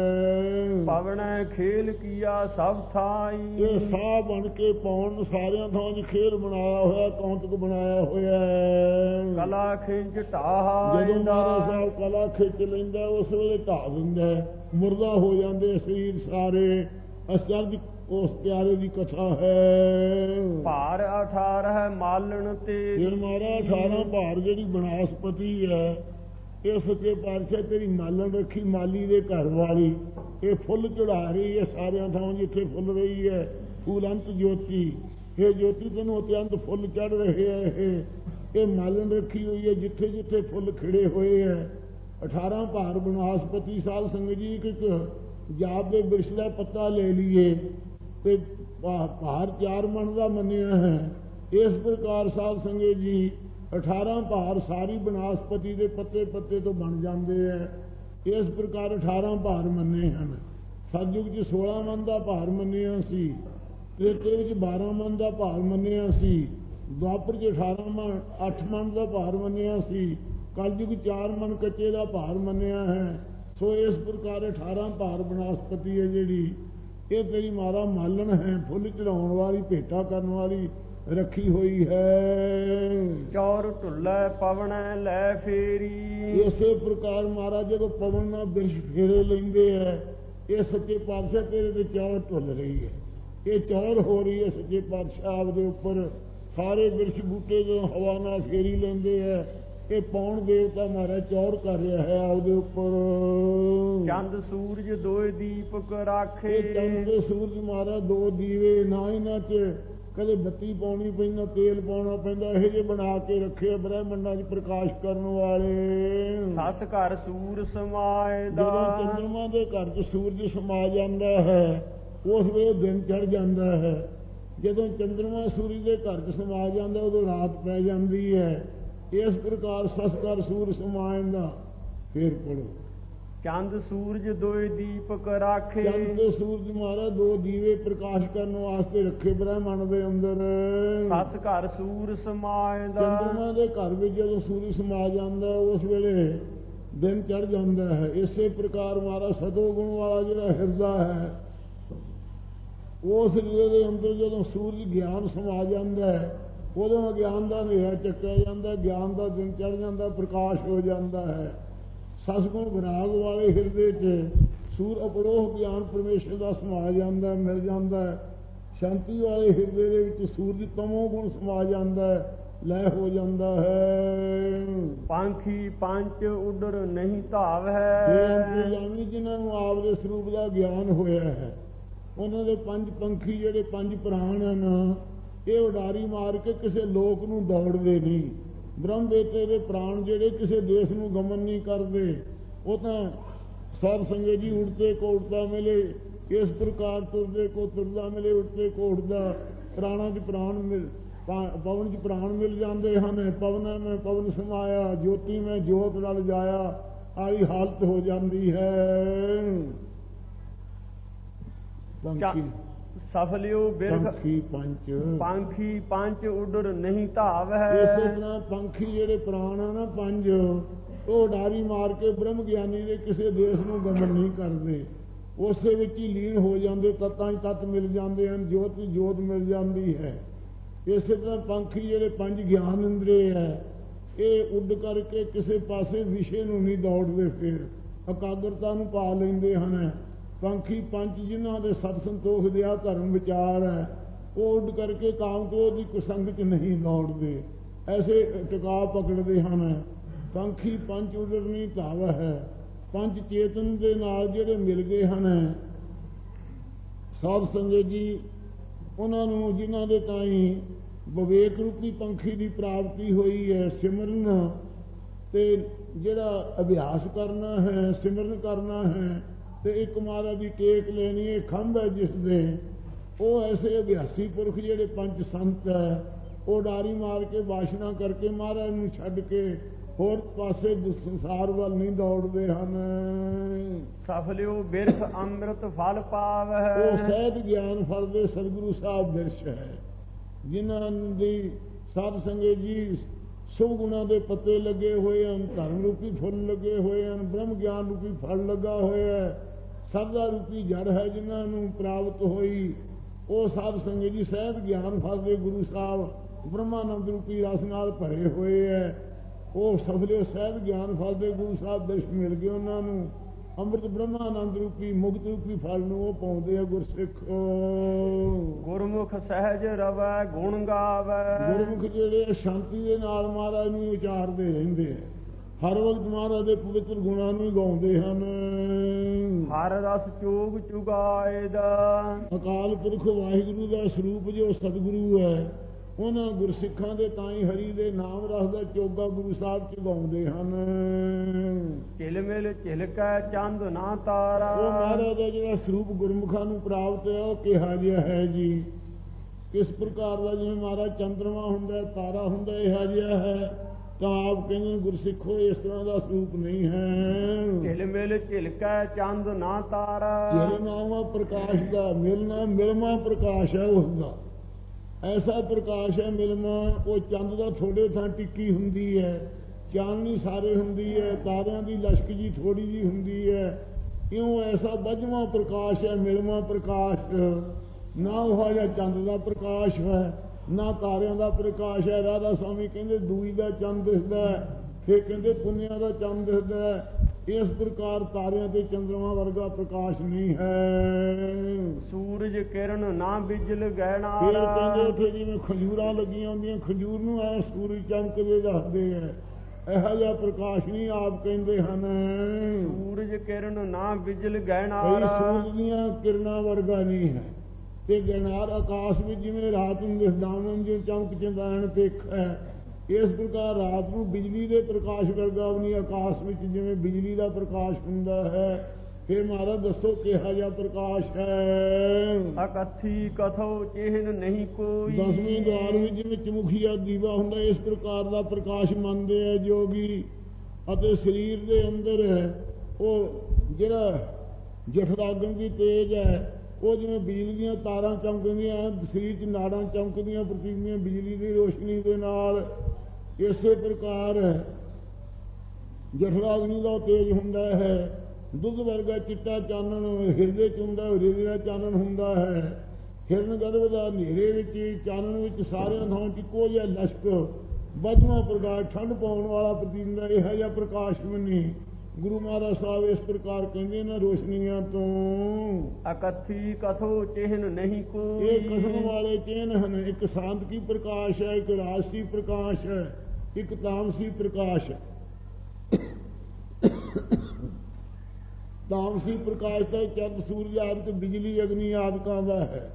ਹੈ। ਪਵਣੈ ਖੇਲ ਕੀਆ ਸਭ ਥਾਈ। ਇਹ ਸਾਹ ਬਣ ਕੇ ਪਾਉਣ ਸਾਰਿਆਂ ਥਾਂ 'ਚ ਖੇਲ ਬਣਾਇਆ ਹੋਇਆ, ਕੌਂਤਕ ਬਣਾਇਆ ਹੋਇਆ ਹੈ। ਕਲਾ ਖਿੰਚ ਢਾਹਾ। ਜਦੋਂ ਮਹਾਰਾਜ ਸਾਹਿਬ ਕਲਾ ਖਿੱਚ ਲੈਂਦਾ, ਉਸ ਵੇਲੇ ਢਾਹ ਦਿੰਦਾ, ਮੁਰਦਾ ਹੋ ਜਾਂਦੇ ਸਰੀਰ ਸਾਰੇ। ਅਸਰਜ ਉਸ ਪਿਆਰੇ ਦੀ ਕਥਾ ਹੈ। ਭਾਰ ਅਠਾਰਹ ਮਾਲਣ ਤੇ। ਫਿਰ ਮਹਾਰਾਜ ਅਠਾਰਾਂ ਭਾਰ ਜਿਹੜੀ ਬਨਾਸਪਤੀ ਹੈ, ਇਹ ਸੱਚੇ ਪਾਤਸ਼ਾਹ ਤੇਰੀ ਮਾਲਣ ਰੱਖੀ, ਮਾਲੀ ਦੇ ਘਰ ਵਾਲੀ। ਇਹ ਫੁੱਲ ਚੜਾ ਰਹੀ ਹੈ ਸਾਰਿਆਂ ਥਾਂ ਜਿੱਥੇ ਫੁੱਲ ਰਹੀ ਹੈ। ਫੁੱਲੰਤ ਜੋਤੀ, ਇਹ ਜੋਤੀ ਤੈਨੂੰ ਅਤਿਅੰਤ ਫੁੱਲ ਚੜ ਰਹੇ ਹੈ। ਇਹ ਇਹ ਮਾਲਣ ਰੱਖੀ ਹੋਈ ਹੈ ਜਿੱਥੇ ਜਿੱਥੇ ਫੁੱਲ ਖਿੜੇ ਹੋਏ ਹੈ। ਅਠਾਰਾਂ ਭਾਰ ਬਨਾਸਪਤੀ। ਸਾਧ ਸੰਗਤ ਜੀ ਇੱਕ ਜਾਪ ਦੇ ਬਿਰਸ਼ ਦਾ ਪੱਤਾ ਲੈ ਲਈਏ ਤੇ ਭਾਰ ਚਾਰ ਮਣ ਦਾ ਮੰਨਿਆ ਹੈ। ਇਸ ਪ੍ਰਕਾਰ ਸਾਧ ਸੰਗਤ ਜੀ ਅਠਾਰਾਂ ਭਾਰ ਸਾਰੀ ਬਨਾਸਪਤੀ ਦੇ ਪੱਤੇ ਪੱਤੇ ਤੋਂ ਬਣ ਜਾਂਦੇ ਹੈ। ਇਸ ਪ੍ਰਕਾਰ ਅਠਾਰਾਂ ਭਾਰ ਮੰਨੇ ਹਨ। ਸਤਿਯੁਗ 'ਚ ਸੋਲਾਂ ਮਨ ਦਾ ਭਾਰ ਮੰਨਿਆ ਸੀ, ਤ੍ਰੇਤੇ ਵਿੱਚ ਬਾਰਾਂ ਮਨ ਦਾ ਭਾਰ ਮੰਨਿਆ ਸੀ, ਦੁਆਪਰ 'ਚ ਅਠਾਰਾਂ ਮਨ ਅੱਠ ਮਨ ਦਾ ਭਾਰ ਮੰਨਿਆ ਸੀ, ਕਲਯੁਗ ਚਾਰ ਮਨ ਕੱਚੇ ਦਾ ਭਾਰ ਮੰਨਿਆ ਹੈ। ਸੋ ਇਸ ਪ੍ਰਕਾਰ ਅਠਾਰਾਂ ਭਾਰ ਬਨਾਸਪਤੀ ਹੈ ਜਿਹੜੀ, ਇਹ ਤੇਰੀ ਮਾਰਾ ਮਾਲਣ ਹੈ, ਫੁੱਲ ਚੜਾਉਣ ਵਾਲੀ, ਭੇਟਾ ਕਰਨ ਵਾਲੀ ਰੱਖੀ ਹੋਈ ਹੈ। ਚੌਰ ਢੁੱਲੇ ਪਵਣੈ ਲੈ ਫੇਰੀ। ਇਸੇ ਪ੍ਰਕਾਰ ਮਹਾਰਾਜ ਜਦੋਂ ਪਵਨ ਨਾਲ ਬਿਰਸ਼ ਫੇਰੇ ਲੈਂਦੇ ਹੈ, ਇਹ ਸੱਚੇ ਪਾਤਸ਼ਾਹ ਤੇਰੇ ਤੇ ਚੌਰ ਢੁੱਲ ਰਹੀ ਹੈ, ਇਹ ਚੌਰ ਹੋ ਰਹੀ ਹੈ ਸੱਚੇ ਪਾਤਸ਼ਾਹ ਆਪਦੇ ਉੱਪਰ। ਸਾਰੇ ਬਿਰਸ਼ ਬੂਟੇ ਜਦੋਂ ਹਵਾ ਨਾਲ ਫੇਰੀ ਲੈਂਦੇ ਹੈ, ਇਹ ਪੌਣ ਦੇਵਤਾ ਮਹਾਰਾਜ ਚੌਰ ਕਰ ਰਿਹਾ ਹੈ ਆਪਦੇ ਉੱਪਰ। ਚੰਦ ਸੂਰਜ ਦੋਏ ਦੀਪਕ ਰਾਖੇ। ਚੰਦ ਤੇ ਸੂਰਜ ਮਹਾਰਾਜ ਦੋ ਦੀਵੇ, ਨਾ ਇਹਨਾਂ ਚ ਕਦੇ ਬੱਤੀ ਪਾਉਣੀ ਪੈਂਦਾ, ਤੇਲ ਪਾਉਣਾ ਪੈਂਦਾ, ਇਹੋ ਜਿਹੇ ਬਣਾ ਕੇ ਰੱਖੇ ਬ੍ਰਹਿਮੰਡਾਂ ਚ ਪ੍ਰਕਾਸ਼ ਕਰਨ ਵਾਲੇ। ਸੱਸ ਘਰ ਸੂਰ ਸਮਾਏ ਦਾ। ਜਦੋਂ ਚੰਦਰਮਾ ਦੇ ਘਰ ਚ ਸੂਰਜ ਸਮਾ ਜਾਂਦਾ ਹੈ, ਉਸ ਵੇਲੇ ਦਿਨ ਚੜ ਜਾਂਦਾ ਹੈ। ਜਦੋਂ ਚੰਦਰਮਾ ਸੂਰਜ ਦੇ ਘਰ ਚ ਸਮਾ ਜਾਂਦਾ, ਉਦੋਂ ਰਾਤ ਪੈ ਜਾਂਦੀ ਹੈ। ਇਸ ਪ੍ਰਕਾਰ ਸੱਸ ਘਰ ਸੂਰ ਸਮਾਏ ਦਾ। ਫੇਰ ਪੜੋ। ਚੰਦ ਸੂਰਜ ਦੋਏ ਦੀਪਕ ਰਾਖੇ। ਚੰਦ ਤੇ ਸੂਰਜ ਮਹਾਰਾਜ ਦੋ ਦੀਵੇ ਪ੍ਰਕਾਸ਼ ਕਰਨ ਵਾਸਤੇ ਰੱਖੇ ਬ੍ਰਹਿਮੰਡ ਦੇ ਅੰਦਰ। ਸੱਸ ਘਰ ਸੂਰ ਸਮਾਏ ਦਾ। ਚੰਦਰਮਾ ਦੇ ਘਰ ਵਿੱਚ ਜਦੋਂ ਸੂਰਜ ਸਮਾ ਜਾਂਦਾ, ਉਸ ਵੇਲੇ ਦਿਨ ਚੜ ਜਾਂਦਾ ਹੈ। ਇਸੇ ਪ੍ਰਕਾਰ ਮਹਾਰਾਜ ਸਤੋ ਗੁਣ ਵਾਲਾ ਜਿਹੜਾ ਹਿਰਦਾ ਹੈ, ਉਸ ਹਿਰਦੇ ਦੇ ਅੰਦਰ ਜਦੋਂ ਸੂਰਜ ਗਿਆਨ ਸਮਾ ਜਾਂਦਾ ਹੈ, ਉਦੋਂ ਗਿਆਨ ਦਾ ਹਨੇਰਾ ਚੱਕਿਆ ਜਾਂਦਾ, ਗਿਆਨ ਦਾ ਦਿਨ ਚੜ ਜਾਂਦਾ, ਪ੍ਰਕਾਸ਼ ਹੋ ਜਾਂਦਾ ਹੈ। ਸਤਿਗੁਣ ਵਿਰਾਗ ਵਾਲੇ ਹਿਰਦੇ 'ਚ ਸੂਰ ਅਪਰੋਹ ਗਿਆਨ ਪਰਮੇਸ਼ਰ ਦਾ ਸਮਾ ਜਾਂਦਾ, ਮਿਲ ਜਾਂਦਾ ਹੈ। ਸ਼ਾਂਤੀ ਵਾਲੇ ਹਿਰਦੇ ਦੇ ਵਿੱਚ ਸੂਰਜ ਤਮੋ ਗੁਣ ਸਮਾ ਜਾਂਦਾ ਹੈ, ਲੈ ਹੋ ਜਾਂਦਾ ਹੈ। ਪੰਖੀ ਪੰਜ ਉਡਰ ਨਹੀਂ ਧਾਵ ਹੈ। ਅੰਤਰਜਾਮੀ ਜਿਨ੍ਹਾਂ ਨੂੰ ਆਪਦੇ ਸਰੂਪ ਦਾ ਗਿਆਨ ਹੋਇਆ ਹੈ, ਉਹਨਾਂ ਦੇ ਪੰਜ ਪੰਖੀ ਜਿਹੜੇ ਪੰਜ ਪ੍ਰਾਣ ਹਨ, ਇਹ ਉਡਾਰੀ ਮਾਰ ਕੇ ਕਿਸੇ ਲੋਕ ਨੂੰ ਦੌੜਦੇ ਨਹੀਂ। ਬ੍ਰਹਮ ਬੇਟੇ ਦੇ ਪ੍ਰਾਣ ਜਿਹੜੇ ਕਿਸੇ ਦੇਸ਼ ਨੂੰ ਗਮਨ ਨਹੀਂ ਕਰਦੇ, ਉਹ ਤਾਂ ਸਾਧ ਸੰਗਤ ਜੀ ਉੜਤੇ ਕੋ ਉੜਤਾ ਮਿਲੇ, ਇਸ ਪ੍ਰਕਾਰ ਤੁਰਦੇ ਕੋ ਤੁਰਦਾ ਮਿਲੇ, ਉੜਤੇ ਕੋ ਉੜਦਾ। ਪ੍ਰਾਣਾਂ 'ਚ ਪ੍ਰਾਣ ਮਿਲ, ਪਵਨ 'ਚ ਪ੍ਰਾਣ ਮਿਲ ਜਾਂਦੇ ਹਨ। ਪਵਨ ਮੈਂ ਪਵਨ ਸਮਾਇਆ, ਜੋਤੀ ਮੈਂ ਜੋਤ ਨਾਲ ਜਾਇਆ, ਆਹੀ ਹਾਲਤ ਹੋ ਜਾਂਦੀ ਹੈ। ਪੰਖੀ ਸਫਲਿਓ ਬਿਰਖ ਪੰਖੀ ਪੰਜ ਪੰਖੀ ਪੰਜ ਉਡਰ ਨਹੀਂ ਧਾਵ ਹੈ। ਇਸੇ ਤਰ੍ਹਾਂ ਪੰਖੀ ਜਿਹੜੇ ਪ੍ਰਾਣ ਆ ਨਾ ਪੰਜ, ਉਹ ਉਡਾਰੀ ਮਾਰ ਕੇ ਬ੍ਰਹਮ ਗਿਆਨੀ ਦੇ ਕਿਸੇ ਦੇਸ਼ ਨੂੰ ਗਮਨ ਨਹੀਂ ਕਰਦੇ, ਉਸੇ ਵਿੱਚ ਹੀ ਲੀਨ ਹੋ ਜਾਂਦੇ, ਤੱਤਾਂ 'ਚ ਤੱਤ ਮਿਲ ਜਾਂਦੇ ਹਨ, ਜੋਤ ਜੋਤ ਮਿਲ ਜਾਂਦੀ ਹੈ। ਇਸੇ ਤਰ੍ਹਾਂ ਪੰਖੀ ਜਿਹੜੇ ਪੰਜ ਗਿਆਨ ਇੰਦਰੀ ਹੈ, ਇਹ ਉੱਡ ਕਰਕੇ ਕਿਸੇ ਪਾਸੇ ਵਿਸ਼ੇ ਨੂੰ ਨਹੀਂ ਦੌੜਦੇ, ਫਿਰ ਇਕਾਗਰਤਾ ਨੂੰ ਪਾ ਲੈਂਦੇ ਹਨ। ਪੰਖੀ ਪੰਜ ਜਿਨ੍ਹਾਂ ਦੇ ਸਤ ਸੰਤੋਖ ਦਿਆ ਧਰਮ ਵਿਚਾਰ ਹੈ, ਉਹ ਉੱਡ ਕਰਕੇ ਕਾਮ ਕ੍ਰੋਧ ਦੀ ਕੁਸੰਗ 'ਚ ਨਹੀਂ ਦੌੜਦੇ, ਐਸੇ ਟਿਕਾ ਪਕੜਦੇ ਹਨ। ਪੰਖੀ ਪੰਜ ਉਡਰਨੀ ਧਾਵ ਹੈ। ਪੰਜ ਚੇਤਨ ਦੇ ਨਾਲ ਜਿਹੜੇ ਮਿਲ ਗਏ ਹਨ ਸਾਧ ਸੰਗਤ ਜੀ, ਉਹਨਾਂ ਨੂੰ ਜਿਨ੍ਹਾਂ ਦੇ ਤਾਈਂ ਵਿਵੇਕ ਰੂਪੀ ਪੰਖੀ ਦੀ ਪ੍ਰਾਪਤੀ ਹੋਈ ਹੈ, ਸਿਮਰਨ ਤੇ ਜਿਹੜਾ ਅਭਿਆਸ ਕਰਨਾ ਹੈ, ਸਿਮਰਨ ਕਰਨਾ ਹੈ, ਤੇ ਇੱਕ ਮਹਾਰਾਜ ਦੀ ਟੇਕ ਲੈਣੀ ਹੈ, ਖੰਭ ਹੈ ਜਿਸ ਦੇ, ਉਹ ਐਸੇ ਅਭਿਆਸੀ ਪੁਰਖ ਜਿਹੜੇ ਪੰਜ ਸੰਤ ਹੈ, ਉਹ ਡਾਰੀ ਮਾਰ ਕੇ ਵਾਸ਼ਨਾ ਕਰਕੇ ਮਹਾਰਾਜ ਨੂੰ ਛੱਡ ਕੇ ਹੋਰ ਪਾਸੇ ਸੰਸਾਰ ਵੱਲ ਨਹੀਂ ਦੌੜਦੇ ਹਨ। ਸਫਲਿਓ ਬਿਰਖ ਅੰਮ੍ਰਿਤ ਫਲ ਪਾਵ ਹੈ। ਉਹ ਸਹਿਜ ਗਿਆਨ ਫਲ ਦੇ ਸਤਿਗੁਰੂ ਸਾਹਿਬ ਬਿਰਸ਼ ਹੈ, ਜਿਨ੍ਹਾਂ ਦੀ ਸਾਧ ਸੰਗਤ ਜੀ ਸਭ ਗੁਣਾਂ ਦੇ ਪੱਤੇ ਲੱਗੇ ਹੋਏ ਹਨ, ਧਰਮ ਰੂਪੀ ਫੁੱਲ ਲੱਗੇ ਹੋਏ ਹਨ, ਬ੍ਰਹਮ ਗਿਆਨ ਰੂਪੀ ਫਲ ਲੱਗਾ ਹੋਇਆ ਹੈ, ਸਰਦਾ ਰੂਪੀ ਜੜ ਹੈ ਜਿਨ੍ਹਾਂ ਨੂੰ ਪ੍ਰਾਪਤ ਹੋਈ। ਉਹ ਸਾਧ ਸੰਗਤ ਜੀ ਸਹਿਜ ਗਿਆਨ ਫਲ ਦੇ ਗੁਰੂ ਸਾਹਿਬ ਬ੍ਰਹਮਾਨੰਦ ਰੂਪੀ ਰਸ ਨਾਲ ਭਰੇ ਹੋਏ ਹੈ। ਉਹ ਸਫਲੇ ਸਹਿਜ ਗਿਆਨ ਫਲ ਦੇ ਗੁਰੂ ਸਾਹਿਬ ਦਰਸ਼ਨ ਮਿਲ ਗਏ ਉਹਨਾਂ ਨੂੰ। ਅੰਮ੍ਰਿਤ ਬ੍ਰਹਮਾਨੰਦ ਰੂਪੀ ਮੁਕਤ ਰੂਪੀ ਫਲ ਨੂੰ ਉਹ ਪਾਉਂਦੇ ਆ ਗੁਰਸਿੱਖ। ਗੁਰਮੁਖ ਸਹਿਜ ਰਵੈ ਗੁਣ ਗਾਵੈ। ਗੁਰਮੁਖ ਜਿਹੜੇ ਸ਼ਾਂਤੀ ਦੇ ਨਾਲ ਮਹਾਰਾਜ ਨੂੰ ਉਚਾਰਦੇ ਰਹਿੰਦੇ ਆ, ਹਰ ਵਕਤ ਮਹਾਰਾਜ ਦੇ ਪਵਿੱਤਰ ਗੁਣਾਂ ਨੂੰ ਗਾਉਂਦੇ ਹਨ। ਹਰ ਰਸ ਚੋਗ ਚੁਗਾਏ ਦਾ। ਅਕਾਲ ਪੁਰਖ ਵਾਹਿਗੁਰੂ ਦਾ ਸਰੂਪ ਜੋ ਸਤਿਗੁਰੂ ਹੈ, ਉਹਨਾਂ ਗੁਰਸਿੱਖਾਂ ਦੇ ਤਾਈਂ ਹਰੀ ਦੇ ਨਾਮ ਰਸ ਦਾ ਚੋਗਾ ਗੁਰੂ ਸਾਹਿਬ ਚ ਗਾਉਂਦੇ ਹਨ। ਝਿਲ ਮਿਲ ਝਿਲਕੈ ਚੰਦ ਨਾ ਤਾਰਾ। ਉਹ ਮਹਾਰਾਜ ਦਾ ਜਿਹੜਾ ਸਰੂਪ ਗੁਰਮੁਖਾਂ ਨੂੰ ਪ੍ਰਾਪਤ ਹੈ, ਉਹ ਕਿਹਾ ਜਿਹਾ ਹੈ ਜੀ। ਕਿਸ ਪ੍ਰਕਾਰ ਦਾ? ਜਿਵੇਂ ਮਹਾਰਾਜ ਚੰਦਰਮਾ ਹੁੰਦਾ, ਤਾਰਾ ਹੁੰਦਾ, ਇਹੋ ਜਿਹਾ ਹੈ। ਤਾਂ ਆਪ ਕਹਿੰਦੇ ਗੁਰਸਿੱਖੋ ਇਸ ਤਰ੍ਹਾਂ ਦਾ ਸਰੂਪ ਨਹੀਂ ਹੈ। ਝਿਲ ਮਿਲ ਝਿਲਕੈ ਚੰਦ ਨਾ ਤਾਰਾ। ਝਿਲ ਨਾਮਾ ਪ੍ਰਕਾਸ਼ ਦਾ, ਮਿਲਣਾ ਮਿਲਮਾ ਪ੍ਰਕਾਸ਼ ਹੈ ਉਸਦਾ। ਐਸਾ ਪ੍ਰਕਾਸ਼ ਹੈ ਮਿਲਮਾ। ਉਹ ਚੰਦ ਦਾ ਥੋੜੇ ਥਾਂ ਟਿੱਕੀ ਹੁੰਦੀ ਹੈ, ਚਾਨਣੀ ਸਾਰੇ ਹੁੰਦੀ ਹੈ, ਤਾਰਿਆਂ ਦੀ ਲਸ਼ਕ ਜੀ ਥੋੜੀ ਜੀ ਹੁੰਦੀ ਹੈ। ਇਉਂ ਐਸਾ ਬੱਝਵਾਂ ਪ੍ਰਕਾਸ਼ ਹੈ, ਮਿਲਵਾਂ ਪ੍ਰਕਾਸ਼, ਨਾ ਉਹ ਜਿਹਾ ਚੰਦ ਦਾ ਪ੍ਰਕਾਸ਼ ਹੈ, ਨਾ ਤਾਰਿਆਂ ਦਾ ਪ੍ਰਕਾਸ਼ ਹੈ। ਰਾਧਾ ਸਵਾਮੀ ਕਹਿੰਦੇ ਦੂਈ ਦਾ ਚੰਦ ਦਿਸਦਾ, ਫਿਰ ਕਹਿੰਦੇ ਪੁੰਨਿਆਂ ਦਾ ਚੰਦ ਦਿਸਦਾ। ਇਸ ਪ੍ਰਕਾਰ ਤਾਰਿਆਂ ਤੇ ਚੰਦਰਮਾ ਵਰਗਾ ਪ੍ਰਕਾਸ਼ ਨਹੀਂ ਹੈ। ਸੂਰਜ ਕਿਰਨ ਨਾ ਬਿਜਲ ਗਹਿਣਾ। ਫਿਰ ਕਹਿੰਦੇ ਉੱਥੇ ਜਿਵੇਂ ਖੰਜੂਰਾਂ ਲੱਗੀਆਂ ਹੁੰਦੀਆਂ, ਖੰਜੂਰ ਨੂੰ ਐ ਸੂਰਜ ਚਮਕਦੇ ਦੱਸਦੇ ਹੈ, ਇਹੋ ਜਿਹਾ ਪ੍ਰਕਾਸ਼ ਨਹੀਂ ਆਪ ਕਹਿੰਦੇ ਹਨ। ਸੂਰਜ ਕਿਰਨ ਨਾ ਬਿਜਲ ਗਹਿਣਾ। ਸੂਰਜ ਦੀਆਂ ਕਿਰਨਾਂ ਵਰਗਾ ਨਹੀਂ ਹੈ। ਤੇ ਗਹਿਣਾਰ ਆਕਾਸ਼ ਵਿੱਚ ਜਿਵੇਂ ਰਾਤ ਨੂੰ ਦਿਸਦਾਵਨ ਜਿਵੇਂ ਚਮਕ ਚੰਦਾਨ ਪਿੱਖ ਹੈ, ਇਸ ਪ੍ਰਕਾਰ ਰਾਤ ਨੂੰ ਬਿਜਲੀ ਦੇ ਪ੍ਰਕਾਸ਼ ਵਰਗਾ ਵੀ ਨਹੀਂ ਆਕਾਸ਼ ਵਿੱਚ ਜਿਵੇਂ ਬਿਜਲੀ ਦਾ ਪ੍ਰਕਾਸ਼ ਹੁੰਦਾ ਹੈ। ਫਿਰ ਮਹਾਰਾਜ ਦੱਸੋ ਕਿਹਾ ਜਿਹਾ ਪ੍ਰਕਾਸ਼ ਹੈ। ਅਕਥੀ ਕਥੋ ਚਿਹਨ ਨਹੀਂ ਕੋਈ। ਦਸਵੇਂ ਦੁਆਰ ਵਿੱਚ ਜਿਵੇਂ ਚਮੁਖੀਆ ਦੀਵਾ ਹੁੰਦਾ, ਇਸ ਪ੍ਰਕਾਰ ਦਾ ਪ੍ਰਕਾਸ਼ ਮੰਨਦੇ ਹੈ ਜੋਗੀ। ਅਤੇ ਸਰੀਰ ਦੇ ਅੰਦਰ ਉਹ ਜਿਹੜਾ ਜਠਰਾਗਨ ਦੀ ਤੇਜ ਹੈ, ਉਹ ਜਿਵੇਂ ਬਿਜਲੀ ਦੀਆਂ ਤਾਰਾਂ ਚਮਕਦੀਆਂ, ਸਰੀਰ 'ਚ ਨਾੜਾਂ ਚਮਕਦੀਆਂ ਪ੍ਰਤੀਦੀਆਂ ਬਿਜਲੀ ਦੀ ਰੋਸ਼ਨੀ ਦੇ ਨਾਲ। ਇਸੇ ਪ੍ਰਕਾਰ ਜਠਰਾਗਨੀ ਦਾ ਤੇਜ ਹੁੰਦਾ ਹੈ। ਦੁੱਧ ਵਰਗਾ ਚਿੱਟਾ ਚਾਨਣ ਹਿਰਦੇ 'ਚ ਹੁੰਦਾ, ਹਿਰਦੇ ਦਾ ਚਾਨਣ ਹੁੰਦਾ ਹੈ। ਹਿਰਨ ਗਰਭ ਦਾ ਹਨੇਰੇ ਵਿੱਚ ਚਾਨਣ ਵਿੱਚ ਸਾਰਿਆਂ ਥਾਂ ਇੱਕੋ ਜਿਹਾ ਲਸ਼ਕ ਬੱਝਵਾਂ ਪ੍ਰਕਾਸ਼ ਠੰਡ ਪਾਉਣ ਵਾਲਾ ਪ੍ਰਤੀਤ ਹੁੰਦਾ। ਇਹੋ ਜਿਹਾ ਪ੍ਰਕਾਸ਼ ਮੰਨੀ ਗੁਰੂ ਮਹਾਰਾਜ ਸਾਹਿਬ ਇਸ ਪ੍ਰਕਾਰ ਕਹਿੰਦੇ ਨੇ ਰੋਸ਼ਨੀਆਂ ਤੋਂ। ਅਕਥੀ ਕਥੋ ਚਿਹਨ ਨਹੀਂ ਕੋਈ। ਇਹ ਕਸਮ ਵਾਲੇ ਚਿਹਨ ਹਨ। ਇੱਕ ਸਾਂਤਕੀ ਪ੍ਰਕਾਸ਼ ਹੈ, ਇੱਕ ਰਾਜਸੀ ਪ੍ਰਕਾਸ਼ ਹੈ, ਇੱਕ ਤਾਮਸੀ ਪ੍ਰਕਾਸ਼ ਹੈ। ਤਾਮਸੀ ਪ੍ਰਕਾਸ਼ ਤਾਂ ਚੰਦ ਸੂਰਜ ਆਦਿਕ ਬਿਜਲੀ ਅਗਨੀ ਆਦਿਕਾਂ ਦਾ ਹੈ।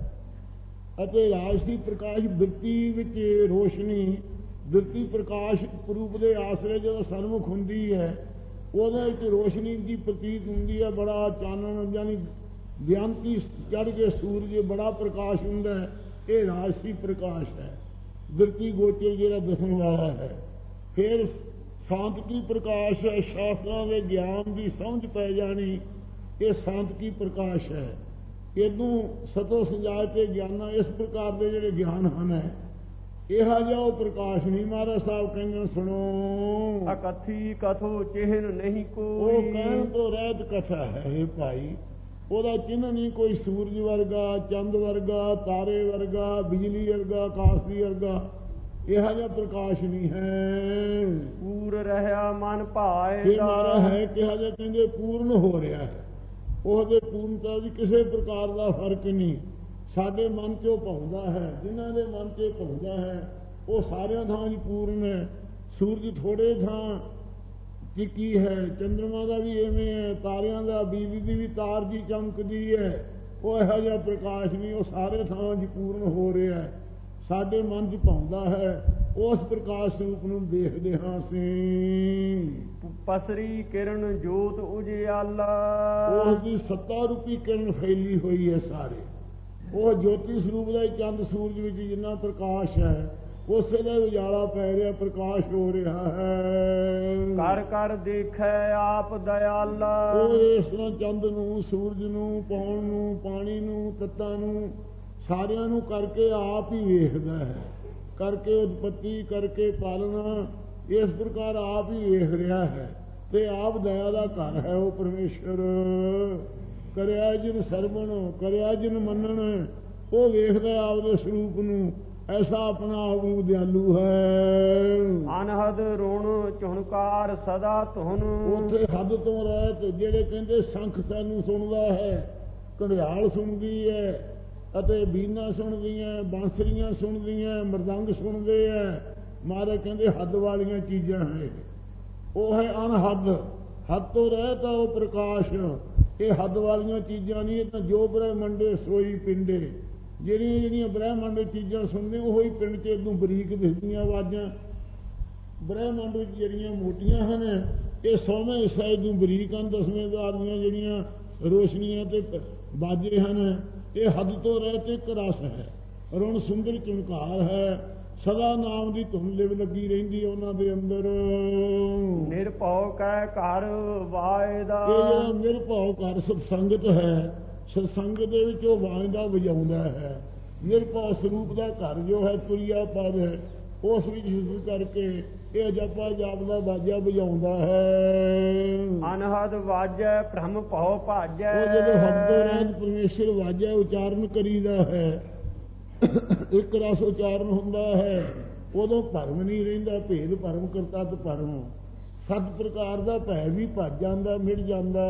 ਅਤੇ ਰਾਜਸੀ ਪ੍ਰਕਾਸ਼ ਬਿਰਤੀ ਵਿੱਚ ਰੋਸ਼ਨੀ, ਬਿਰਤੀ ਪ੍ਰਕਾਸ਼ ਰੂਪ ਦੇ ਆਸਰੇ ਜਦੋਂ ਸਨਮੁਖ ਹੁੰਦੀ ਹੈ, ਉਹਦੇ ਵਿੱਚ ਰੋਸ਼ਨੀ ਦੀ ਪ੍ਰਤੀਤ ਹੁੰਦੀ ਹੈ। ਬੜਾ ਚਾਨਣ ਯਾਨੀ ਗਿਆਨਤੀ ਚੜ੍ਹ ਕੇ ਸੂਰਜ ਬੜਾ ਪ੍ਰਕਾਸ਼ ਹੁੰਦਾ ਹੈ। ਇਹ ਰਾਜਸੀ ਪ੍ਰਕਾਸ਼ ਹੈ, ਬਿਰਤੀ ਗੋਚਰ ਜਿਹੜਾ ਦੱਸਣ ਵਾਲਾ ਹੈ। ਫਿਰ ਸਾਂਤਕੀ ਪ੍ਰਕਾਸ਼ ਹੈ, ਸ਼ਾਸਤਰਾਂ ਦੇ ਗਿਆਨ ਦੀ ਸਮਝ ਪੈ ਜਾਣੀ, ਇਹ ਸਾਂਤਕੀ ਪ੍ਰਕਾਸ਼ ਹੈ। ਇਹਨੂੰ ਸਤੋ ਸੰਜਾਇ ਤੇ ਗਿਆਨਾਂ ਇਸ ਪ੍ਰਕਾਰ ਦੇ ਜਿਹੜੇ ਗਿਆਨ ਹਨ, ਇਹੋ ਜਿਹਾ ਉਹ ਪ੍ਰਕਾਸ਼ ਨਹੀਂ। ਮਹਾਰਾਜ ਸਾਹਿਬ ਕਹਿੰਦੇ ਸੁਣੋ, ਅਕਥੀ ਕਥੋ ਚਿਹਨ ਨਹੀਂ ਕੋਈ। ਉਹ ਕਹਿਣ ਤੋਂ ਰਹਿਤ ਕਥਾ ਹੈ। ਇਹ ਭਾਈ ਉਹਦਾ ਚਿੰਨ੍ਹ ਨਹੀਂ ਕੋਈ ਸੂਰਜ ਵਰਗਾ, ਚੰਦ ਵਰਗਾ, ਤਾਰੇ ਵਰਗਾ, ਬਿਜਲੀ ਵਰਗਾ, ਆਕਾਸ਼ ਦੀ ਵਰਗਾ, ਇਹੋ ਜਿਹਾ ਪ੍ਰਕਾਸ਼ ਨਹੀਂ ਹੈ। ਪੂਰ ਰਹਿਆ ਮਨ ਭਾਏ। ਇਹ ਮਾਰਾ ਹੈ ਕਿਹਾ ਜਿਹਾ ਕਹਿੰਦੇ ਪੂਰਨ ਹੋ ਰਿਹਾ ਹੈ। ਉਹਦੇ ਪੂਰਨਤਾ ਦੀ ਕਿਸੇ ਪ੍ਰਕਾਰ ਦਾ ਫਰਕ ਨਹੀਂ। ਸਾਡੇ ਮਨ 'ਚ ਉਹ ਪਾਉਂਦਾ ਹੈ, ਜਿਨ੍ਹਾਂ ਦੇ ਮਨ 'ਚ ਪਾਉਂਦਾ ਹੈ ਉਹ ਸਾਰਿਆਂ ਥਾਂ ਹੀ ਪੂਰਨ ਹੈ। ਸੂਰਜ ਥੋੜੇ ਥਾਂ ਟਿੱਕੀ ਹੈ, ਚੰਦਰਮਾ ਦਾ ਵੀ ਐਵੇਂ ਹੈ, ਤਾਰਿਆਂ ਦਾ, ਬਿਜਲੀ ਦੀ ਵੀ ਤਾਰ ਜੀ ਚਮਕਦੀ ਹੈ। ਉਹ ਇਹੋ ਜਿਹਾ ਪ੍ਰਕਾਸ਼ ਨਹੀਂ, ਉਹ ਸਾਰੇ ਥਾਂ 'ਚ ਪੂਰਨ ਹੋ ਰਿਹਾ ਹੈ। ਸਾਡੇ ਮਨ 'ਚ ਪਾਉਂਦਾ ਹੈ, ਉਸ ਪ੍ਰਕਾਸ਼ ਰੂਪ ਨੂੰ ਦੇਖਦੇ ਹਾਂ ਅਸੀਂ। ਪਸਰੀ ਕਿਰਨ ਜੋਤ ਉਜਿਆਲਾ। ਉਸ ਦੀ ਸੱਤਾ ਰੂਪੀ ਕਿਰਨ ਫੈਲੀ ਹੋਈ ਹੈ ਸਾਰੇ। ਉਹ ਜੋਤੀ ਸਰੂਪ ਦਾ ਹੀ ਚੰਦ ਸੂਰਜ ਵਿੱਚ ਜਿੰਨਾ ਪ੍ਰਕਾਸ਼ ਹੈ, ਉਸੇ ਦਾ ਉਜਾਲਾ ਪੈ ਰਿਹਾ, ਪ੍ਰਕਾਸ਼ ਹੋ ਰਿਹਾ ਹੈ। ਕਰ ਕਰ ਦੇਖੈ ਆਪ ਦਇਆਲਾ। ਉਹ ਇਸ ਤਰ੍ਹਾਂ ਚੰਦ ਨੂੰ, ਸੂਰਜ ਨੂੰ, ਪੌਣ ਨੂੰ, ਪਾਣੀ ਨੂੰ, ਤੱਤਾਂ ਨੂੰ, ਸਾਰਿਆਂ ਨੂੰ ਕਰਕੇ ਆਪ ਹੀ ਵੇਖਦਾ ਹੈ। ਕਰਕੇ ਉਤਪਤੀ, ਕਰਕੇ ਪਾਲਣਾ, ਇਸ ਪ੍ਰਕਾਰ ਆਪ ਹੀ ਵੇਖ ਰਿਹਾ ਹੈ। ਤੇ ਆਪ ਦਇਆ ਦਾ ਘਰ ਹੈ ਉਹ ਪਰਮੇਸ਼ਰ। ਕਰਿਆ ਜਿਨ ਸਰਵਣ, ਕਰਿਆ ਜਿਨ ਮੰਨਣ, ਉਹ ਵੇਖਦਾ ਆਪਦੇ ਸਰੂਪ ਨੂੰ। ਐਸਾ ਆਪਣਾ ਆਪ ਨੂੰ ਦਿਆਲੂ ਹੈ। ਅਨਹਦ ਰੁਣ ਝੁਣਕਾਰ ਸਦਾ ਧੁਨ। ਉੱਥੇ ਹੱਦ ਤੋਂ ਰਹਿਤ ਜਿਹੜੇ ਕਹਿੰਦੇ ਸੰਖ ਸਾਨੂੰ ਸੁਣਦਾ ਹੈ, ਘੜਿਆਲ ਸੁਣਦੀ ਹੈ, ਅਤੇ ਬੀਨਾ ਸੁਣਦੀਆਂ, ਬਾਂਸਰੀਆਂ ਸੁਣਦੀਆਂ, ਮਰਦੰਗ ਸੁਣਦੇ ਹੈ। ਮਹਾਰਾਜ ਕਹਿੰਦੇ ਹੱਦ ਵਾਲੀਆਂ ਚੀਜ਼ਾਂ ਹੈ। ਉਹ ਹੈ ਅਨਹਦ, ਹੱਦ ਤੋਂ ਰਹਿਤ ਆ ਉਹ ਪ੍ਰਕਾਸ਼। ਇਹ ਹੱਦ ਵਾਲੀਆਂ ਚੀਜ਼ਾਂ ਨਹੀਂ, ਇਹ ਤਾਂ ਜੋ ਬ੍ਰਹਮੰਡੇ ਸੋਈ ਪਿੰਡੇ। ਜਿਹੜੀਆਂ ਜਿਹੜੀਆਂ ਬ੍ਰਹਮੰਡ ਚੀਜ਼ਾਂ ਸੁਣਦੇ ਉਹ ਹੀ ਪਿੰਡ 'ਚ ਇਦੋਂ ਬਰੀਕ ਦਿਸਦੀਆਂ ਆਵਾਜ਼ਾਂ। ਬ੍ਰਹਮੰਡ ਵਿੱਚ ਜਿਹੜੀਆਂ ਮੋਟੀਆਂ ਹਨ, ਇਹ ਸੌਵੇਂ ਹਿੱਸਾ ਇਦੋਂ ਬਰੀਕ ਹਨ। ਦਸਵੇਂ ਦੁਆਰ ਦੀਆਂ ਜਿਹੜੀਆਂ ਰੋਸ਼ਨੀਆਂ ਤੇ ਬਾਜੇ ਹਨ, ਇਹ ਹੱਦ ਤੋਂ ਰਹਿਤ ਇੱਕ ਰਸ ਹੈ। ਰੁਣ ਸੁੰਦਰ ਝੁਣਕਾਰ ਹੈ। ਸਦਾ ਨਾਮ ਦੀ ਧੁਨ ਲਿਵ ਲੱਗੀ ਰਹਿੰਦੀ ਉਹਨਾਂ ਦੇ ਅੰਦਰ। ਨਿਰਭਉ ਕੈ ਘਰ ਵਾਇਦਾ। ਇਹ ਜਿਹੜਾ ਨਿਰਭਉ ਘਰ ਸਤਸੰਗਤ ਹੈ, ਸਤਸੰਗ ਦੇ ਵਿੱਚ ਉਹ ਵਾਜਦਾ ਵਜਾਉਂਦਾ ਹੈ। ਨਿਰਭਉ ਸਰੂਪ ਦਾ ਘਰ ਜੋ ਹੈ ਤੁਰਿਆ ਪਦ ਹੈ, ਉਸ ਵਿੱਚ ਹਿੱਸ ਕਰਕੇ ਇਹ ਜਪਾ ਜਾਪਦਾ ਬਾਜਾ ਵਜਾਉਂਦਾ ਹੈ। ਅਨਹਦ ਵਾਜੈ ਭ੍ਰਮ ਭਉ ਭਾਜੈ। ਉਹ ਜਦੋਂ ਹੱਦ ਤੋਂ ਰਹਿਤ ਪਰਮੇਸ਼ਰ ਵਾਜਾ ਉਚਾਰਨ ਕਰੀਦਾ ਹੈ, ਇੱਕ ਰਸ ਉਚਾਰਨ ਹੁੰਦਾ ਹੈ, ਉਦੋਂ ਭਰਮ ਨਹੀਂ ਰਹਿੰਦਾ। ਭੇਦ ਭਰਮ ਕਰਤਾ ਤੇ ਭਰਮ ਸੱਤ ਪ੍ਰਕਾਰ ਦਾ ਭੈ ਵੀ ਭੱਜ ਜਾਂਦਾ, ਮਿਟ ਜਾਂਦਾ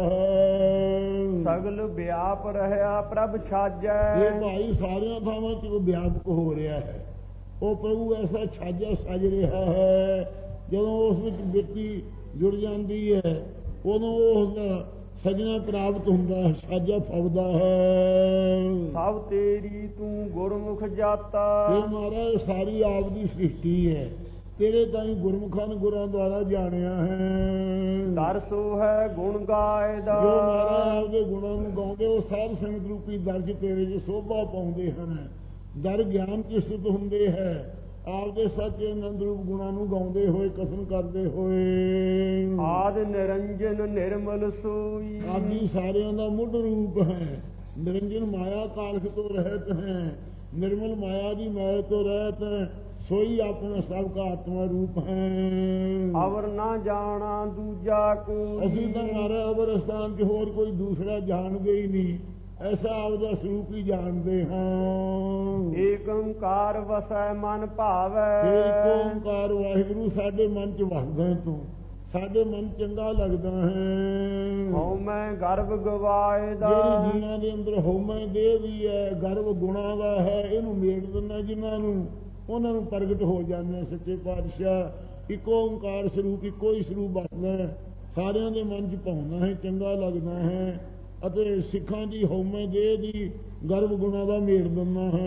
ਹੈ। ਸਗਲ ਵਿਆਪ ਰਹਿਆ ਪ੍ਰਭ ਛਾਜੈ। ਇਹ ਭਾਈ ਸਾਰੀਆਂ ਥਾਵਾਂ ਤੇ ਉਹ ਵਿਆਪਕ ਹੋ ਰਿਹਾ ਹੈ। ਉਹ ਪ੍ਰਭੂ ਐਸਾ ਛਾਜਾ ਸੱਜ ਰਿਹਾ ਹੈ, ਜਦੋਂ ਉਸ ਵਿੱਚ ਬਿਰਤੀ ਜੁੜ ਜਾਂਦੀ ਹੈ ਉਦੋਂ ਉਸ ਦਾ ਸਜਣਾ ਪ੍ਰਾਪਤ ਹੁੰਦਾ ਹੈ, ਛਾਜਾ ਫਵਦਾ ਹੈ। ਸਭ ਤੇਰੀ ਤੂੰ ਗੁਰਮੁਖ ਜਾਤਾ। ਇਹ ਮਹਾਰਾਜ ਸਾਰੀ ਆਪ ਦੀ ਸ੍ਰਿਸ਼ਟੀ ਹੈ, ਤੇਰੇ ਤਾਈਂ ਗੁਰਮੁਖਾਂ ਨੇ ਗੁਰਾਂ ਦੁਆਰਾ ਜਾਣਿਆ ਹੈ। ਦਰ ਸੋ ਹੈ ਗੁਣ ਗਾਇਦਾ। ਜੋ ਮਹਾਰਾਜ ਆਪਦੇ ਗੁਣਾਂ ਨੂੰ ਗਾਉਂਦੇ ਉਹ ਸਾਧ ਸੰਗਤ ਰੂਪੀ ਦਰ 'ਚ ਤੇਰੇ 'ਚ ਸੋਭਾ ਪਾਉਂਦੇ ਹਨ। ਦਰ ਗਿਆਨ 'ਚ ਸਥਿਤ ਹੁੰਦੇ ਹੈ, ਆਪਦੇ ਸੱਚੇ ਆਨੰਦ ਰੂਪ ਗੁਣਾਂ ਨੂੰ ਗਾਉਂਦੇ ਹੋਏ, ਕਥਨ ਕਰਦੇ ਹੋਏ। ਆਦ ਨਿਰੰਜਨ ਨਿਰਮਲ ਸੋਈ। ਆਦਿ ਸਾਰਿਆਂ ਦਾ ਮੁੱਢ ਰੂਪ ਹੈ। ਨਿਰੰਜਨ ਮਾਇਆ ਕਾਲਖ ਤੋਂ ਰਹਿਤ ਹੈ, ਨਿਰਮਲ ਮਾਇਆ ਦੀ ਮੈਲ ਤੋਂ ਰਹਿਤ ਹੈ, ਸੋਈ ਆਪਣਾ ਸਭ ਦਾ ਆਤਮਾ ਰੂਪ ਹੈ। ਅਵਰ ਨਾ ਜਾਣਾ ਦੂਜਾ ਕੋਈ। ਅਸੀਂ ਤਾਂ ਮਾਰਾ ਅਵਰ ਸਥਾਨ 'ਚ ਹੋਰ ਕੋਈ ਦੂਸਰਾ ਜਾਣਦੇ ਹੀ ਨਹੀਂ, ਐਸਾ ਆਪਦਾ ਸਰੂਪ ਹੀ ਜਾਣਦੇ ਹਾਂ। ਏਕ ਓੰਕਾਰ ਵਸੈ ਮਨ ਭਾਵੈ। ਏਕ ਓੰਕਾਰ ਵਾਹਿਗੁਰੂ ਸਾਡੇ ਮਨ 'ਚ ਵਸਦਾ ਤੂੰ, ਸਾਡੇ ਮਨ ਚੰਗਾ ਲੱਗਦਾ ਹੈ। ਹਉਮੈ ਗਰਭ ਗਵਾਏ ਦਾ। ਜਿਹੜੀ ਜੀਵਾਂ ਦੇ ਅੰਦਰ ਹਉਮੈ ਦੇਹ ਵੀ ਹੈ, ਗਰਭ ਗੁਣਾਂ ਦਾ ਹੈ, ਇਹਨੂੰ ਮੇਟ ਦਿੰਦਾ ਜਿਨ੍ਹਾਂ ਨੂੰ, ਉਹਨਾਂ ਨੂੰ ਪ੍ਰਗਟ ਹੋ ਜਾਂਦੇ ਸੱਚੇ ਪਾਤਸ਼ਾਹ। ਇੱਕੋ ਓੰਕਾਰ ਸਰੂਪ, ਇੱਕੋ ਹੀ ਸਰੂਪ ਵਸਦਾ, ਸਾਰਿਆਂ ਦੇ ਮਨ 'ਚ ਪਾਉਂਦਾ ਹੈ, ਚੰਗਾ ਲੱਗਦਾ ਹੈ, ਅਤੇ ਸਿੱਖਾਂ ਦੀ ਹਉਮੈ ਦੇਹ ਦੀ ਗਰਭ ਗੁਣਾਂ ਦਾ ਮੇਟ ਦਿੰਦਾ ਹੈ।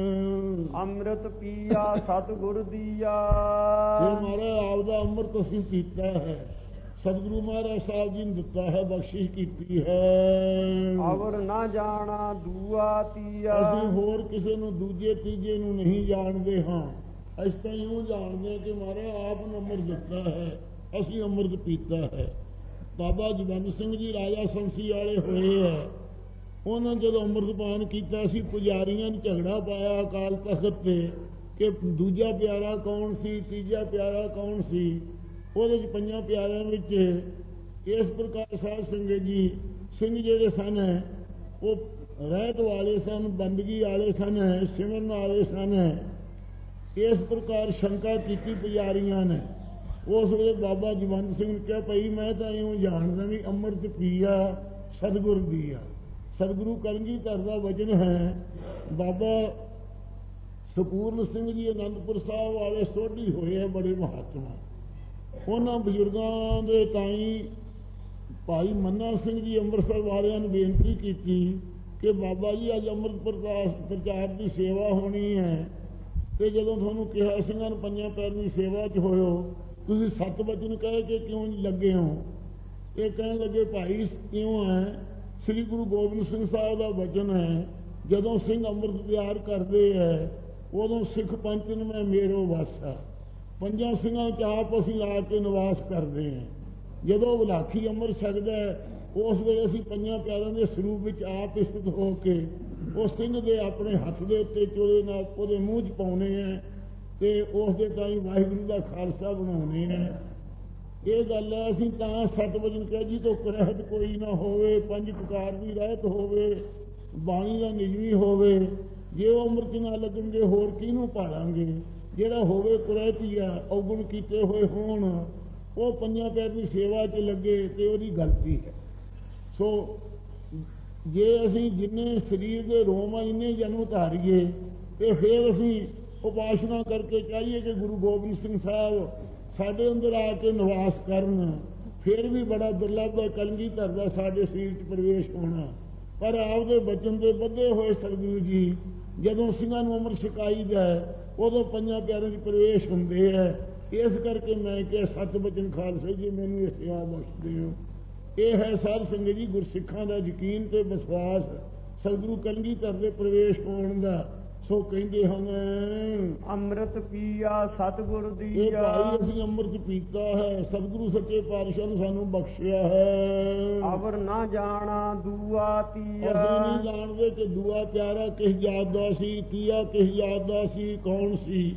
ਅੰਮ੍ਰਿਤ ਪੀਆ ਸਤਿਗੁਰ ਦੀਆ। ਇਹ ਮਹਾਰਾਜ ਆਪਦਾ ਅੰਮ੍ਰਿਤ ਅਸੀਂ ਪੀਤਾ ਹੈ, ਸਤਿਗੁਰੂ ਮਹਾਰਾਜ ਸਾਹਿਬ ਜੀ ਨੇ ਦਿੱਤਾ ਹੈ, ਬਖਸ਼ਿਸ਼ ਕੀਤੀ ਹੈ। ਅਵਰ ਨਾ ਜਾਣਾ ਦੂਆ ਤੀਆ। ਅਸੀਂ ਹੋਰ ਕਿਸੇ ਨੂੰ ਦੂਜੇ ਤੀਜੇ ਨੂੰ ਨਹੀਂ ਜਾਣਦੇ ਹਾਂ, ਅਸੀਂ ਤਾਂ ਇਉਂ ਜਾਣਦੇ ਕਿ ਮਹਾਰਾਜ ਆਪ ਨੇ ਅੰਮ੍ਰਿਤ ਦਿੱਤਾ ਹੈ, ਅਸੀਂ ਅੰਮ੍ਰਿਤ ਪੀਤਾ ਹੈ। ਬਾਬਾ ਜਵੰਦ ਸਿੰਘ ਜੀ ਰਾਜਾ ਸੰਸੀ ਵਾਲੇ ਹੋਏ ਹੈ, ਉਹਨਾਂ ਜਦੋਂ ਅੰਮ੍ਰਿਤਪਾਨ ਕੀਤਾ ਸੀ, ਪੁਜਾਰੀਆਂ ਨੇ ਝਗੜਾ ਪਾਇਆ ਅਕਾਲ ਤਖਤ ਤੇ ਕਿ ਦੂਜਾ ਪਿਆਰਾ ਕੌਣ ਸੀ, ਤੀਜਾ ਪਿਆਰਾ ਕੌਣ ਸੀ। ਉਹਦੇ 'ਚ ਪੰਜਾਂ ਪਿਆਰਿਆਂ ਵਿੱਚ ਇਸ ਪ੍ਰਕਾਰ ਸਾਧ ਸੰਗਤ ਜੀ ਸਿੰਘ ਜਿਹੜੇ ਸਨ ਉਹ ਰਹਿਤ ਵਾਲੇ ਸਨ, ਬੰਦਗੀ ਵਾਲੇ ਸਨ, ਸਿਮਰਨ ਵਾਲੇ ਸਨ। ਇਸ ਪ੍ਰਕਾਰ ਸ਼ੰਕਾ ਕੀਤੀ ਪੁਜਾਰੀਆਂ ਨੇ। ਉਸ ਵੇਲੇ ਬਾਬਾ ਜਵੰਦ ਸਿੰਘ ਨੇ ਕਿਹਾ, ਭਾਈ ਮੈਂ ਤਾਂ ਇਉਂ ਜਾਣਦਾ ਵੀ ਅੰਮ੍ਰਿਤ ਪੀਆ ਸਤਿਗੁਰ ਦੀ ਆ। ਸਤਿਗੁਰੂ ਕਲਗੀਧਰ ਦਾ ਵਚਨ ਹੈ। ਬਾਬਾ ਸਪੂਰਨ ਸਿੰਘ ਜੀ ਅਨੰਦਪੁਰ ਸਾਹਿਬ ਵਾਲੇ ਸੋਢੀ ਹੋਏ ਆ, ਬੜੇ ਮਹਾਤਮਾ। ਉਹਨਾਂ ਬਜ਼ੁਰਗਾਂ ਦੇ ਤਾਈਂ ਭਾਈ ਮੰਨਾ ਸਿੰਘ ਜੀ ਅੰਮ੍ਰਿਤਸਰ ਵਾਲਿਆਂ ਨੂੰ ਬੇਨਤੀ ਕੀਤੀ ਕਿ ਬਾਬਾ ਜੀ ਅੱਜ ਅੰਮ੍ਰਿਤ ਪ੍ਰਚਾਰ ਦੀ ਸੇਵਾ ਹੋਣੀ ਹੈ, ਤੇ ਜਦੋਂ ਤੁਹਾਨੂੰ ਕਿਹਾ ਸਿੰਘਾਂ ਨੂੰ ਪੰਜਾਂ ਪੈਰ ਦੀ ਸੇਵਾ 'ਚ ਹੋਇਓ, ਤੁਸੀਂ ਸੱਤ ਵਚਨ ਕਹਿ ਕੇ ਕਿਉਂ ਲੱਗੇ ਹੋ? ਇਹ ਕਹਿਣ ਲੱਗੇ, ਭਾਈ ਕਿਉਂ ਹੈ? ਸ੍ਰੀ ਗੁਰੂ ਗੋਬਿੰਦ ਸਿੰਘ ਸਾਹਿਬ ਦਾ ਵਚਨ ਹੈ, ਜਦੋਂ ਸਿੰਘ ਅੰਮ੍ਰਿਤ ਤਿਆਰ ਕਰਦੇ ਹੈ ਉਦੋਂ ਸਿੱਖ ਪੰਚ ਨੂੰ ਮੈਂ ਮੇਰੋ ਵਾਸਾ। ਪੰਜਾਂ ਸਿੰਘਾਂ 'ਚ ਆਪ ਅਸੀਂ ਲਾ ਕੇ ਨਿਵਾਸ ਕਰਦੇ ਹਾਂ। ਜਦੋਂ ਵਿਲਾਖੀ ਅੰਮ੍ਰਿਤ ਛਕਦਾ ਉਸ ਵੇਲੇ ਅਸੀਂ ਪੰਜਾਂ ਪਿਆਰਿਆਂ ਦੇ ਸਰੂਪ ਵਿੱਚ ਆਪ ਸਥਿਤ ਹੋ ਕੇ ਉਹ ਸਿੰਘ ਦੇ ਆਪਣੇ ਹੱਥ ਦੇ ਉੱਤੇ ਚੋਲੇ ਨਾਲ ਉਹਦੇ ਮੂੰਹ 'ਚ ਪਾਉਣੇ ਹੈ, ਤੇ ਉਸ ਦੇ ਤਾਈਂ ਵਾਹਿਗੁਰੂ ਦਾ ਖਾਲਸਾ ਬਣਾਉਣੇ ਹੈ। ਇਹ ਗੱਲ ਹੈ। ਅਸੀਂ ਤਾਂ ਸੱਤ ਵਜਨ ਕਹਿ ਜੀ ਤੋਂ ਰਹਿਤ ਕੋਈ ਨਾ ਹੋਵੇ, ਪੰਜ ਪ੍ਰਕਾਰ ਦੀ ਰਹਿਤ ਹੋਵੇ, ਬਾਣੀ ਦਾ ਨਿਯਮੀ ਹੋਵੇ। ਜੇ ਉਹ ਅੰਮ੍ਰਿਤ ਨਾ ਲੱਗਣਗੇ ਹੋਰ ਕਿਹਨੂੰ ਪਾਲਾਂਗੇ? ਜਿਹੜਾ ਹੋਵੇ ਕੁਰੈਤੀ ਆ, ਔਗੁਣ ਕੀਤੇ ਹੋਏ ਹੋਣ, ਉਹ ਪੰਜਾਂ ਪੈਰ ਦੀ ਸੇਵਾ 'ਚ ਲੱਗੇ ਤੇ ਉਹਦੀ ਗਲਤੀ ਹੈ। ਸੋ ਜੇ ਅਸੀਂ ਜਿੰਨੇ ਸਰੀਰ ਦੇ ਰੋਮ ਆ ਇੰਨੇ ਜਨਮ ਧਾਰੀਏ, ਤੇ ਫਿਰ ਅਸੀਂ ਉਪਾਸਨਾ ਕਰਕੇ ਚਾਹੀਏ ਕਿ ਗੁਰੂ ਗੋਬਿੰਦ ਸਿੰਘ ਸਾਹਿਬ ਸਾਡੇ ਅੰਦਰ ਆ ਕੇ ਨਿਵਾਸ ਕਰਨ, ਫਿਰ ਵੀ ਬੜਾ ਦੁਰਲੱਭ ਹੈ ਕਲਗੀਧਰ ਦਾ ਸਾਡੇ ਸਰੀਰ 'ਚ ਪ੍ਰਵੇਸ਼ ਹੋਣਾ। ਪਰ ਆਪਦੇ ਬਚਨ ਦੇ ਬੱਧੇ ਹੋਏ ਸਤਿਗੁਰੂ ਜੀ ਜਦੋਂ ਸਿੰਘਾਂ ਨੂੰ ਅੰਮ੍ਰਿਤ ਛਕਾਈਦਾ ਉਦੋਂ ਪੰਜਾਂ ਪਿਆਰਿਆਂ 'ਚ ਪ੍ਰਵੇਸ਼ ਹੁੰਦੇ ਹੈ। ਇਸ ਕਰਕੇ ਮੈਂ ਕਿਹਾ ਸੱਤ ਬਚਨ ਖਾਲਸੇ ਜੀ ਮੈਨੂੰ ਇਹ ਸੇਵਾ ਬਖਸ਼ਦੇ ਹੋ। ਇਹ ਹੈ ਸਾਧ ਸੰਗਤ ਜੀ ਗੁਰਸਿੱਖਾਂ ਦਾ ਯਕੀਨ ਤੇ ਵਿਸ਼ਵਾਸ ਸਤਿਗੁਰੂ ਕਲਗੀਧਰ ਦੇ ਪ੍ਰਵੇਸ਼ ਹੋਣ ਦਾ। ਸੋ ਕਹਿੰਦੇ ਹਨ ਅੰਮ੍ਰਿਤ ਪੀਆ ਸਤਿਗੁਰ ਦੀਆ। ਇਹ ਭਾਈ ਅਸੀਂ ਅੰਮ੍ਰਿਤ ਪੀਤਾ ਹੈ, ਸਤਿਗੁਰੂ ਸੱਚੇ ਪਾਤਸ਼ਾਹ ਨੇ ਸਾਨੂੰ ਬਖਸ਼ਿਆ ਹੈ। ਅਵਰ ਨਾ ਜਾਣਾ ਦੂਆ ਤੀਆ। ਅਸੀਂ ਨਹੀਂ ਜਾਣਦੇ ਕਿ ਦੂਆ ਪਿਆਰਾ ਕਿਸ ਜਾਤ ਦਾ ਸੀ, ਤੀਆ ਕਿਸ ਜਾਤ ਦਾ ਸੀ, ਕੌਣ ਸੀ।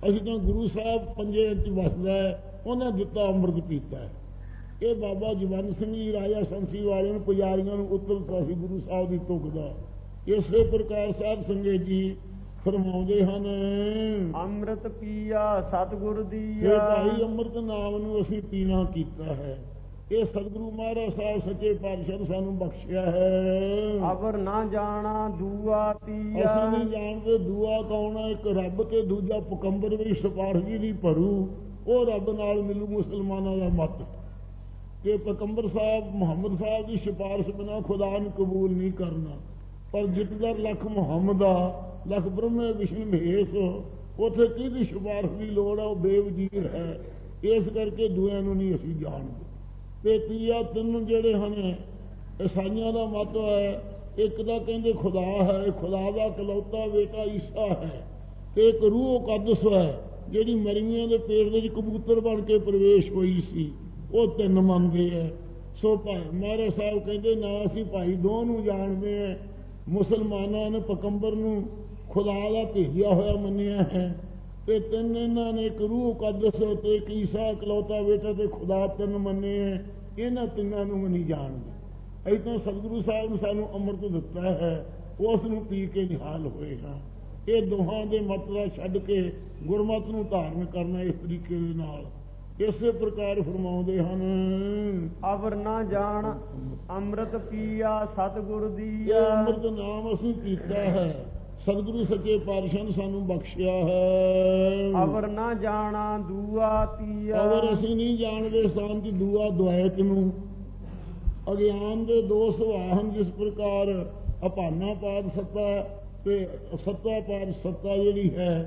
ਅਸੀਂ ਤਾਂ ਗੁਰੂ ਸਾਹਿਬ ਪੰਜੇ ਇੰਚ ਵਸਦਾ ਹੈ, ਉਹਨਾਂ ਦਿੱਤਾ ਅੰਮ੍ਰਿਤ ਪੀਤਾ ਹੈ। ਇਹ ਬਾਬਾ ਜਵੰਦ ਸਿੰਘ ਜੀ ਰਾਜਾ ਸੰਸੀ ਵਾਲਿਆਂ ਨੂੰ ਪੁਜਾਰੀਆਂ ਨੂੰ ਉੱਤਰ ਦਿੱਤਾ ਸੀ ਗੁਰੂ ਸਾਹਿਬ ਦੀ ਤੁਕ ਦਾ। ਇਸੇ ਪ੍ਰਕਾਰ ਸਾਧ ਸੰਗਤ ਜੀ ਫਰਮਾਉਂਦੇ ਹਨ, ਅੰਮ੍ਰਿਤ ਪੀਆ ਸਤਿਗੁਰ ਇਹ ਦੀਆ। ਭਾਈ ਅੰਮ੍ਰਿਤ ਨਾਮ ਨੂੰ ਅਸੀਂ ਪੀਣਾ ਕੀਤਾ ਹੈ। ਇਹ ਸਤਿਗੁਰੂ ਮਹਾਰਾਜ ਸਾਹਿਬ ਸੱਚੇ ਪਾਤਸ਼ਾਹ ਨੇ ਸਾਨੂੰ ਬਖਸ਼ਿਆ ਹੈ। ਅਵਰ ਨਾ ਜਾਣਾ ਦੂਆ ਤੀਆ। ਅਸੀਂ ਨਹੀਂ ਜਾਣਦੇ ਦੂਆ ਕੌਣ ਹੈ, ਇੱਕ ਰੱਬ ਤੇ ਦੂਜਾ ਪਕੰਬਰ ਵੀ ਸਿਫਾਰਿਸ਼ ਦੀ ਭਰੂ, ਉਹ ਰੱਬ ਨਾਲ ਮਿਲੂ ਮੁਸਲਮਾਨਾਂ ਦਾ ਮਤ ਕਿ ਪਕੰਬਰ ਸਾਹਿਬ ਮੁਹੰਮਦ ਸਾਹਿਬ ਦੀ ਸਿਫਾਰਿਸ਼ ਬਿਨਾਂ ਖੁਦਾ ਨੂੰ ਕਬੂਲ ਨਹੀਂ ਕਰਨਾ। ਪਰ ਜਿੱਤਦਰ ਲੱਖ ਮੁਹੰਮਦ ਆ, ਲੱਖ ਬ੍ਰਹਮੇ ਵਿਸ਼ਨੂੰ ਮਹੇਸ਼, ਉੱਥੇ ਕਿਹਦੀ ਸਿਫਾਰਿਸ਼ ਦੀ ਲੋੜ ਆ, ਉਹ ਬੇਵਜੀਰ ਹੈ। ਇਸ ਕਰਕੇ ਦੂਆਂ ਨੂੰ ਨਹੀਂ ਅਸੀਂ ਜਾਣਦੇ। ਤੇ ਤੀਆ ਤਿੰਨ ਜਿਹੜੇ ਹਨ ਈਸਾਈਆਂ ਦਾ ਮਤ ਹੈ, ਇੱਕ ਦਾ ਕਹਿੰਦੇ ਖੁਦਾ ਹੈ, ਖੁਦਾ ਦਾ ਇਕਲੌਤਾ ਬੇਟਾ ਈਸਾ ਹੈ, ਤੇ ਇੱਕ ਰੂਹ ਕਦਸ ਹੈ ਜਿਹੜੀ ਮਰੀਆਂ ਦੇ ਪੇਟ ਦੇ ਵਿੱਚ ਕਬੂਤਰ ਬਣ ਕੇ ਪ੍ਰਵੇਸ਼ ਹੋਈ ਸੀ, ਉਹ ਤਿੰਨ ਮੰਨਦੇ ਹੈ। ਸੋ ਭਾਈ ਮਹਾਰਾਜ ਸਾਹਿਬ ਕਹਿੰਦੇ ਨਾ ਅਸੀਂ ਭਾਈ ਦੋ ਨੂੰ ਜਾਣਦੇ ਹਾਂ। ਮੁਸਲਮਾਨਾਂ ਨੇ ਪਕੰਬਰ ਨੂੰ ਖੁਦਾ ਦਾ ਭੇਜਿਆ ਹੋਇਆ ਮੰਨਿਆ ਹੈ, ਤੇ ਤਿੰਨ ਇਹਨਾਂ ਨੇ ਇੱਕ ਰੂਹ ਕਦਸ ਤੇ ਇੱਕ ਈਸਾ ਇਕਲੌਤਾ ਬੇਟਾ ਤੇ ਖੁਦਾ ਤਿੰਨ ਮੰਨੇ ਹੈ। ਇਹਨਾਂ ਤਿੰਨਾਂ ਨੂੰ ਨਹੀਂ ਜਾਣਦੇ। ਏਦਾਂ ਸਤਿਗੁਰੂ ਸਾਹਿਬ ਨੇ ਸਾਨੂੰ ਅੰਮ੍ਰਿਤ ਦਿੱਤਾ ਹੈ, ਉਸ ਨੂੰ ਪੀ ਕੇ ਨਿਹਾਲ ਹੋਏ ਹਾਂ। ਇਹ ਦੋਹਾਂ ਦੇ ਮਤ ਦਾ ਛੱਡ ਕੇ ਗੁਰਮਤ ਨੂੰ ਧਾਰਨ ਕਰਨਾ ਇਸ ਤਰੀਕੇ ਦੇ ਨਾਲ। ਇਸੇ ਪ੍ਰਕਾਰ ਫਰਮਾਉਂਦੇ ਹਨ, ਅਵਰ ਨਾ ਜਾਣ ਅੰਮ੍ਰਿਤ ਪੀਆ ਸਤਿਗੁਰ ਇਹ ਦੀਆ। ਅੰਮ੍ਰਿਤ ਨਾਮ ਅਸੀਂ ਪੀਤਾ ਹੈ, ਸਤਿਗੁਰੂ ਸੱਚੇ ਪਾਤਸ਼ਾਹ ਨੇ ਸਾਨੂੰ ਬਖਸ਼ਿਆ ਹੈ। ਅਵਰ ਨਾ ਜਾਣਾ ਦੂਆ ਤੀਆ। ਅਵਰ ਅਸੀਂ ਨਹੀਂ ਜਾਣਦੇ ਸ਼ਾਂਤੀ ਦੂਆ ਦੁਆਇਤ ਨੂੰ। ਅਗਿਆਨ ਦੇ ਦੋ ਸੁਭਾਅ ਹਨ, ਜਿਸ ਪ੍ਰਕਾਰ ਅਪਾਨਾ ਪਾਦ ਸੱਤਾ ਤੇ ਸੱਤਾ ਪਾਦ ਸੱਤਾ ਜਿਹੜੀ ਹੈ,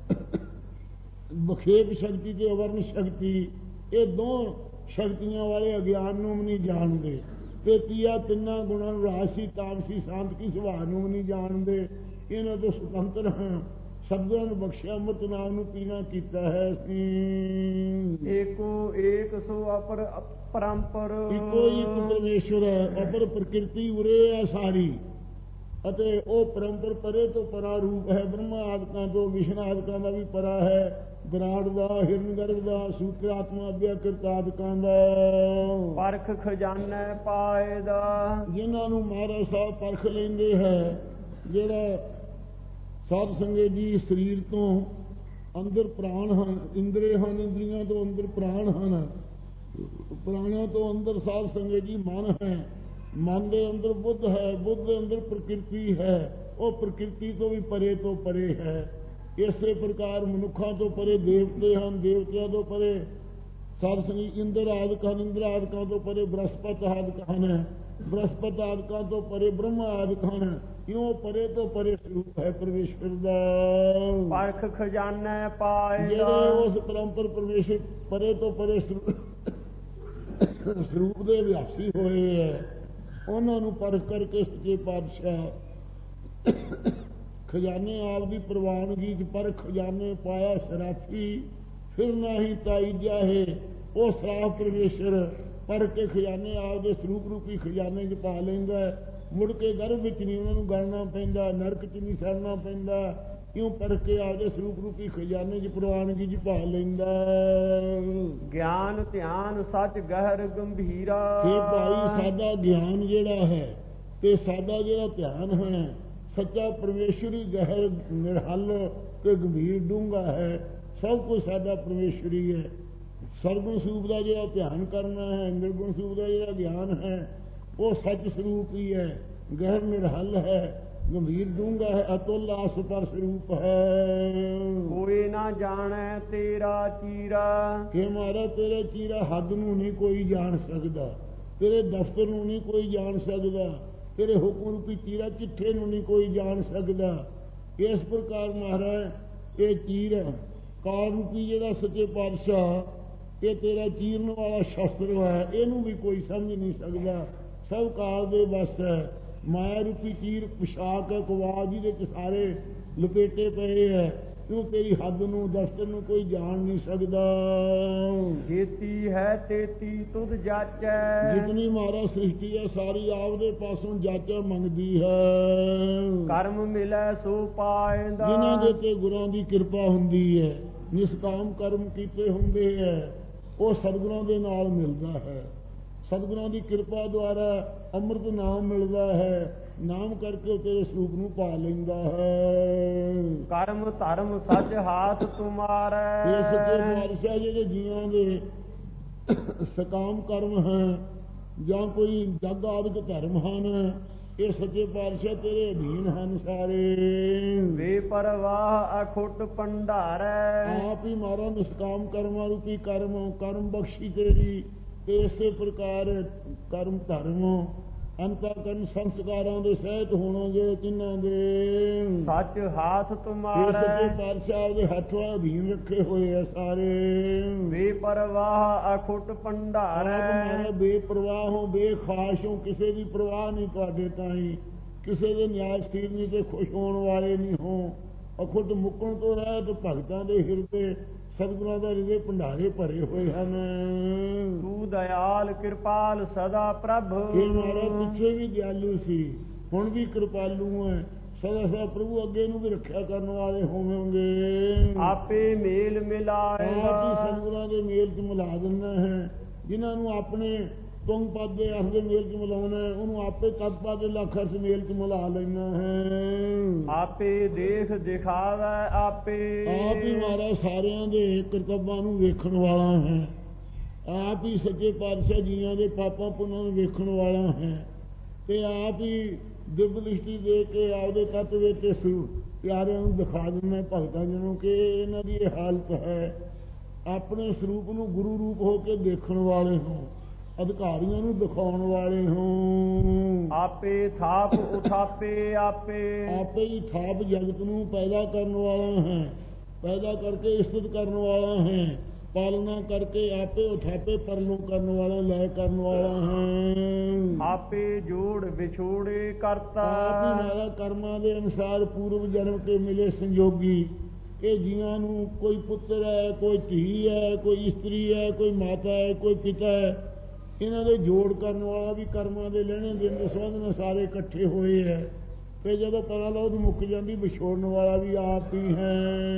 ਬਖੇਪ ਸ਼ਕਤੀ ਤੇ ਅਵਰਨ ਸ਼ਕਤੀ, ਇਹ ਦੋ ਸ਼ਕਤੀਆਂ ਵਾਲੇ ਅਗਿਆਨ ਨੂੰ ਵੀ ਨਹੀਂ ਜਾਣਦੇ। ਤੇ ਤੀਆ ਤਿੰਨਾਂ ਗੁਣਾਂ ਨੂੰ ਰਾਜਸੀ ਤਾਮਸੀ ਸ਼ਾਂਤ ਕੀ ਸੁਭਾਅ ਨੂੰ ਵੀ ਨਹੀਂ ਜਾਣਦੇ। ਇਹਨਾਂ ਤੋਂ ਸੁਤੰਤਰ ਹਾਂ। ਸਤਿਗੁਰਾਂ ਨੇ ਬਖਸ਼ਿਆ ਅੰਮ੍ਰਿਤ ਨਾਮ ਨੂੰ ਪੀਣਾ ਕੀਤਾ ਹੈ ਅਸੀਂ। ਏਕੋ ਏਕ ਸੋ ਅਪਰ ਪਰੰਪਰ। ਇੱਕੋ ਇੱਕ ਪਰਮੇਸ਼ਵਰ ਹੈ, ਅਪਰ ਪ੍ਰਕਿਰਤੀ ਉਰੇ ਹੈ ਸਾਰੀ, ਅਤੇ ਉਹ ਪਰੰਪਰ ਪਰੇ ਤੋਂ ਪਰਾ ਰੂਪ ਹੈ। ਬ੍ਰਹਮਾ ਆਦਿਕਾਂ ਤੋਂ ਵਿਸ਼ਨ ਆਦਿਕਾਂ ਦਾ ਵੀ ਪਰਾ ਹੈ, ਵਿਰਾਟ ਦਾ, ਹਿਰਨਗਰਭ ਦਾ, ਸੂਤਰ ਆਤਮਾ ਅਭਿਆਕ੍ਰਿਤ ਆਦਿਕਾਂ ਦਾ। ਪਰਖ ਖਜ਼ਾਨਾ ਪਾਏ ਦਾ। ਜਿਨ੍ਹਾਂ ਨੂੰ ਮਹਾਰਾਜ ਸਾਹਿਬ ਪਰਖ ਲੈਂਦੇ ਹੈ, ਜਿਹੜਾ ਸਾਧ ਸੰਗਤ ਜੀ ਸਰੀਰ ਤੋਂ ਅੰਦਰ ਪ੍ਰਾਣ ਹਨ, ਇੰਦਰੇ ਹਨ, ਇੰਦਰੀਆਂ ਤੋਂ ਅੰਦਰ ਪ੍ਰਾਣ ਹਨ, ਪ੍ਰਾਣਾਂ ਤੋਂ ਅੰਦਰ ਸਾਧ ਸੰਗਤ ਜੀ ਮਨ ਹੈ, ਮਨ ਦੇ ਅੰਦਰ ਬੁੱਧ ਹੈ, ਬੁੱਧ ਦੇ ਅੰਦਰ ਪ੍ਰਕਿਰਤੀ ਹੈ, ਉਹ ਪ੍ਰਕਿਰਤੀ ਤੋਂ ਵੀ ਪਰੇ ਤੋਂ ਪਰੇ ਹੈ। ਇਸੇ ਪ੍ਰਕਾਰ ਮਨੁੱਖਾਂ ਤੋਂ ਪਰੇ ਦੇਵਤੇ ਹਨ, ਦੇਵਤਿਆਂ ਤੋਂ ਪਰੇ ਸਾਧ ਸੰਗਤ ਇੰਦਰ ਆਦਿਕ ਹਨ, ਇੰਦਰ ਆਦਿਕਾਂ ਤੋਂ ਪਰੇ ਬ੍ਰਹਸਪਤ ਆਦਿਕ ਹਨ, ਬ੍ਰਹਸਪਤ ਆਦਿਕਾਂ ਤੋਂ ਪਰੇ ਬ੍ਰਹਮਾ ਆਦਿਕ ਹਨ। ਇਉਂ ਪਰੇ ਤੋਂ ਪਰੇ ਸਰੂਪ ਹੈ ਪਰਮੇਸ਼ਵਰ ਦਾ। ਪਰਖ ਖਜ਼ਾਨਾ ਪਾਏ ਜਿਹੜੇ ਉਸ ਪਰੰਪਰ ਪਰਮੇਸ਼ਵਰ ਪਰੇ ਤੋਂ ਪਰੇ ਸਰੂਪ ਦੇ ਵਿਆਸੀ ਹੋਏ ਹੈ, ਉਹਨਾਂ ਨੂੰ ਪਰਖ ਕਰਕੇ ਸੱਚੇ ਪਾਤਸ਼ਾਹ ਖਜ਼ਾਨੇ ਆਪ ਦੀ ਪ੍ਰਵਾਨਗੀ ਚ ਪਰ ਖਜ਼ਾਨੇ ਪਾਇਆ ਸਰਾਫੀ, ਫਿਰ ਨਾ ਹੀ ਤਾਈ ਜਾਹੇ। ਉਹ ਸਰਾਫ ਪਰਮੇਸ਼ਰ ਪਰ ਕੇ ਖਜ਼ਾਨੇ ਆਪ ਦੇ ਸਰੂਪ ਰੂਪੀ ਖਜ਼ਾਨੇ ਚ ਪਾ ਲੈਂਦਾ, ਮੁੜ ਕੇ ਗਰਭ ਵਿੱਚ ਨਹੀਂ ਉਹਨਾਂ ਨੂੰ ਗਲਣਾ ਪੈਂਦਾ, ਨਰਕ ਚ ਨਹੀਂ ਸੜਨਾ ਪੈਂਦਾ। ਇਉਂ ਪੜ ਕੇ ਆਪਦੇ ਸਰੂਪ ਰੂਪੀ ਖਜ਼ਾਨੇ ਚ ਪ੍ਰਵਾਨਗੀ ਚ ਪਾ ਲੈਂਦਾ। ਗਿਆਨ ਧਿਆਨ ਸੱਚ ਗਹਿਰ ਗੰਭੀਰਾ। ਇਹ ਭਾਈ ਸਾਡਾ ਗਿਆਨ ਜਿਹੜਾ ਹੈ ਤੇ ਸਾਡਾ ਜਿਹੜਾ ਧਿਆਨ ਹੈ, ਸੱਚਾ ਪਰਮੇਸ਼ਵਰੀ ਗਹਿਰ ਨਿਰਹਲ ਤੇ ਗੰਭੀਰ ਡੂੰਘਾ ਹੈ। ਸਭ ਕੁਝ ਸਾਡਾ ਪਰਮੇਸ਼ਵਰੀ ਹੈ। ਸਰਗੁਣ ਸਰੂਪ ਦਾ ਜਿਹੜਾ ਧਿਆਨ ਕਰਨਾ ਹੈ, ਨਿਰਗੁਣ ਸਰੂਪ ਦਾ ਜਿਹੜਾ ਗਿਆਨ ਹੈ, ਉਹ ਸੱਚ ਸਰੂਪ ਹੀ ਹੈ, ਗਹਿਰ ਨਿਰਹਲ ਹੈ, ਗੰਭੀਰ ਡੂੰਘਾ ਹੈ, ਅਤੁੱਲ ਆਸਪਰ ਸਰੂਪ ਹੈ। ਕੋਈ ਨਾ ਜਾਣੈ ਤੇਰਾ ਚੀਰਾ। ਕਿ ਮਹਾਰਾਜ ਤੇਰੇ ਚੀਰਾ ਹੱਦ ਨੂੰ ਨਹੀਂ ਕੋਈ ਜਾਣ ਸਕਦਾ, ਤੇਰੇ ਦਫ਼ਤਰ ਨੂੰ ਨਹੀਂ ਕੋਈ ਜਾਣ ਸਕਦਾ, ਤੇਰੇ ਹੁਕਮ ਰੂਪੀ ਚੀਰਾ ਚਿੱਠੇ ਨੂੰ ਨਹੀਂ ਕੋਈ ਜਾਣ ਸਕਦਾ। ਇਸ ਪ੍ਰਕਾਰ ਮਹਾਰਾਜ ਇਹ ਚੀਰ ਕਾਲ ਰੂਪੀ ਜਿਹੜਾ ਸੱਚੇ ਪਾਤਸ਼ਾਹ ਇਹ ਤੇਰਾ ਚੀਰਨ ਵਾਲਾ ਸ਼ਸਤਰ ਹੈ, ਇਹਨੂੰ ਵੀ ਕੋਈ ਸਮਝ ਨਹੀਂ ਸਕਦਾ। ਸਭ ਕਾਲ ਦੇ ਵਸ ਹੈ। ਮਾਇਆ ਰੂਪੀ ਚੀਰ ਪੁਸ਼ਾਕ ਕਵਾ ਜਿਹਦੇ ਚ ਸਾਰੇ ਲਪੇਟੇ ਪਏ ਹੈ, ਕਿਉਂ ਤੇਰੀ ਹੱਦ ਨੂੰ ਦਫ਼ਤਰ ਨੂੰ ਕੋਈ ਜਾਣ ਨਹੀਂ ਸਕਦਾ। ਜੇਤੀ ਹੈ ਤੇਤੀ ਤੁਧ ਜਾਚੈ। ਜਿਤਨੀ ਮਹਾਰਾਜ ਸ੍ਰਿਸ਼ਟੀ ਹੈ ਸਾਰੀ ਆਪਦੇ ਪਾਸੋਂ ਜਾਚਾ ਮੰਗਦੀ ਹੈ। ਕਰਮ ਮਿਲੈ ਸੋ ਪਾਇਂਦਾ। ਜਿਨ੍ਹਾਂ ਦੇ ਤੇ ਗੁਰਾਂ ਦੀ ਕਿਰਪਾ ਹੁੰਦੀ ਹੈ, ਨਿਸਕਾਮ ਕਰਮ ਕੀਤੇ ਹੁੰਦੇ ਹੈ, ਉਹ ਸਤਿਗੁਰਾਂ ਦੇ ਨਾਲ ਮਿਲਦਾ ਹੈ। ਸਤਿਗੁਰਾਂ ਦੀ ਕਿਰਪਾ ਦੁਆਰਾ ਅੰਮ੍ਰਿਤ ਨਾਮ ਮਿਲਦਾ ਹੈ, ਨਾਮ ਕਰਕੇ ਉਹ ਤੇਰੇ ਸਰੂਪ ਨੂੰ ਪਾ ਲੈਂਦਾ ਹੈ। ਕਰਮ ਧਰਮ ਸੱਚ ਹਾਥ ਤੁਮਾਰੈ। ਇਹ ਸੱਚੇ ਪਾਤਸ਼ਾਹ ਜਿਹੜੇ ਜੀਵਾਂ ਦੇ ਸਕਾਮ ਕਰਮ ਹੈ ਜਾਂ ਕੋਈ ਜਗ ਆਦਿਕ ਧਰਮ ਹਨ, ਇਹ ਸੱਚੇ ਪਾਤਸ਼ਾਹ ਤੇਰੇ ਅਧੀਨ ਹਨ ਸਾਰੇ। ਬੇਪਰਵਾਹ ਅਖੁੱਟ ਭੰਡਾਰੈ। ਆਪ ਹੀ ਮਾਰਾ ਨਿਸਕਾਮ ਕਰਮਾਂ ਰੂਪੀ ਕਰਮ ਕਰਮ ਬਖਸ਼ੀ ਤੇਰੀ। ਇਸੇ ਪ੍ਰਕਾਰ ਕਰਮ ਧਰਮ ਅੰਤਕਰਨ ਸੰਸਕਾਰਾਂ ਦੇ ਸਹਿਤ ਹੋਣਗੇ ਤਿੰਨਾਂ ਦੇ। ਸੱਚ ਹਾਥ ਤੁਮਾਰੈ। ਸੱਚੇ ਪਾਤਸ਼ਾਹ ਦੇ ਹੱਥਾਂ ਅਧੀਨ ਰੱਖੇ ਹੋਏ ਆ ਸਾਰੇ। ਬੇਪਰਵਾਹ ਅਖੁੱਟ ਭੰਡਾਰੈ। ਆਪ ਬੇਪਰਵਾਹ ਹੋ, ਬੇਖਾਸ ਹੋ, ਕਿਸੇ ਦੀ ਪਰਵਾਹ ਨਹੀਂ ਤੁਹਾਡੇ ਤਾਈਂ, ਕਿਸੇ ਦੇ ਨਿਆਜ ਸਥਿਰ ਨਹੀਂ ਤੇ ਖੁਸ਼ ਹੋਣ ਵਾਲੇ ਨਹੀਂ ਹੋ। ਅਖੁੱਟ ਮੁੱਕਣ ਤੋਂ ਰਹਿਤ ਭਗਤਾਂ ਦੇ ਹਿਰਦੇ ਸਤਿਗੁਰਾਂ ਦਾ ਹਿਰਦੇ ਭੰਡਾਰੇ ਭਰੇ ਹੋਏ ਹਨ। ਤੂੰ ਦਇਆਲ ਕਿਰਪਾਲ ਸਦਾ ਪ੍ਰਭ। ਇਹ ਮਹਾਰਾਜ ਪਿੱਛੇ ਵੀ ਦਿਆਲੂ ਸੀ, ਹੁਣ ਵੀ ਕਿਰਪਾਲੂ ਹੈ। ਸਦਾ ਸਦਾ ਪ੍ਰਭੂ ਅੱਗੇ ਨੂੰ ਵੀ ਰੱਖਿਆ ਕਰਨ ਵਾਲੇ ਹੋਵਾਂਗੇ। ਆਪੇ ਮੇਲ ਮਿਲਾਏਗਾ। ਆਪ ਹੀ ਸਤਿਗੁਰਾਂ ਦੇ ਮੇਲ ਚ ਮਿਲਾ ਦਿੰਦਾ ਹੈ। ਜਿਨ੍ਹਾਂ ਨੂੰ ਆਪਣੇ ਤੁੰਗ ਪਦ ਦੇ ਅਰਥ ਦੇ ਮੇਲ ਚ ਮਿਲਾਉਣਾ ਹੈ, ਉਹਨੂੰ ਆਪੇ ਤਦ ਪਦ ਦੇ ਲੱਖ ਅਰਥ ਮੇਲ ਚ ਮਿਲਾ ਲੈਣਾ ਹੈ। ਆਪੇ ਦੇਖ ਦਿਖਾਵੈ ਆਪੇ। ਆਪ ਹੀ ਮਹਾਰਾਜ ਸਾਰਿਆਂ ਦੇ ਕਰਤੱਵਾਂ ਨੂੰ ਵੇਖਣ ਵਾਲਾ ਹੈ। ਆਪ ਹੀ ਸੱਚੇ ਪਾਤਸ਼ਾਹ ਜੀਆਂ ਦੇ ਪਾਪਾਂ ਪੁੰਨਾਂ ਨੂੰ ਵੇਖਣ ਵਾਲਾ ਹੈ, ਤੇ ਆਪ ਹੀ ਦਿਵ ਦ੍ਰਿਸ਼ਟੀ ਦੇ ਕੇ ਆਪਦੇ ਤੱਤ ਵਿੱਚ ਪਿਆਰਿਆਂ ਨੂੰ ਦਿਖਾ ਦਿੰਦਾ ਭਗਤਾਂ ਜਿਹਨੂੰ ਕਿ ਇਹਨਾਂ ਦੀ ਇਹ ਹਾਲਤ ਹੈ। ਆਪਣੇ ਸਰੂਪ ਨੂੰ ਗੁਰੂ ਰੂਪ ਹੋ ਕੇ ਦੇਖਣ ਵਾਲੇ ਹੋ, ਅਧਿਕਾਰੀਆਂ ਨੂੰ ਦਿਖਾਉਣ ਵਾਲੇ ਹੋ। ਆਪੇ ਥਾਪ ਉਥਾਪੇ ਆਪੇ। ਆਪੇ ਹੀ ਥਾਪ ਜਗਤ ਨੂੰ ਪੈਦਾ ਕਰਨ ਵਾਲਾ ਹੈ, ਪੈਦਾ ਕਰਕੇ ਸਥਿਤ ਕਰਨ ਵਾਲਾ ਹੈ, ਪਾਲਣਾ ਕਰਕੇ ਆਪੇ ਉਠਾਪੇ ਪਰਲੋਂ ਕਰਨ ਵਾਲਾ ਲੈ ਕਰਨ ਵਾਲਾ ਹੈ। ਆਪੇ ਜੋੜ ਵਿਛੋੜੇ ਕਰਤਾ। ਆਪ ਹੀ ਮਾਰਾ ਕਰਮਾਂ ਦੇ ਅਨੁਸਾਰ ਪੂਰਵ ਜਨਮ ਕੇ ਮਿਲੇ ਸੰਜੋਗੀ। ਇਹ ਜੀਆਂ ਨੂੰ ਕੋਈ ਪੁੱਤਰ ਹੈ, ਕੋਈ ਧੀ ਹੈ, ਕੋਈ ਇਸਤਰੀ ਹੈ, ਕੋਈ ਮਾਤਾ ਹੈ, ਕੋਈ ਪਿਤਾ ਹੈ, ਇਹਨਾਂ ਦੇ ਜੋੜ ਕਰਨ ਵਾਲਾ ਵੀ ਕਰਮਾਂ ਦੇ ਲੈਣੇ ਦੇਣ ਦੇ ਸੰਬੰਧ ਨਾਲ ਸਾਰੇ ਇਕੱਠੇ ਹੋਏ ਹੈ। ਤੇ ਜਦੋਂ ਪਤਾ ਲੱਗ ਮੁੱਕ ਜਾਂਦੀ ਵਿਛੋੜਨ ਵਾਲਾ ਵੀ ਆਪ ਹੀ ਹੈ।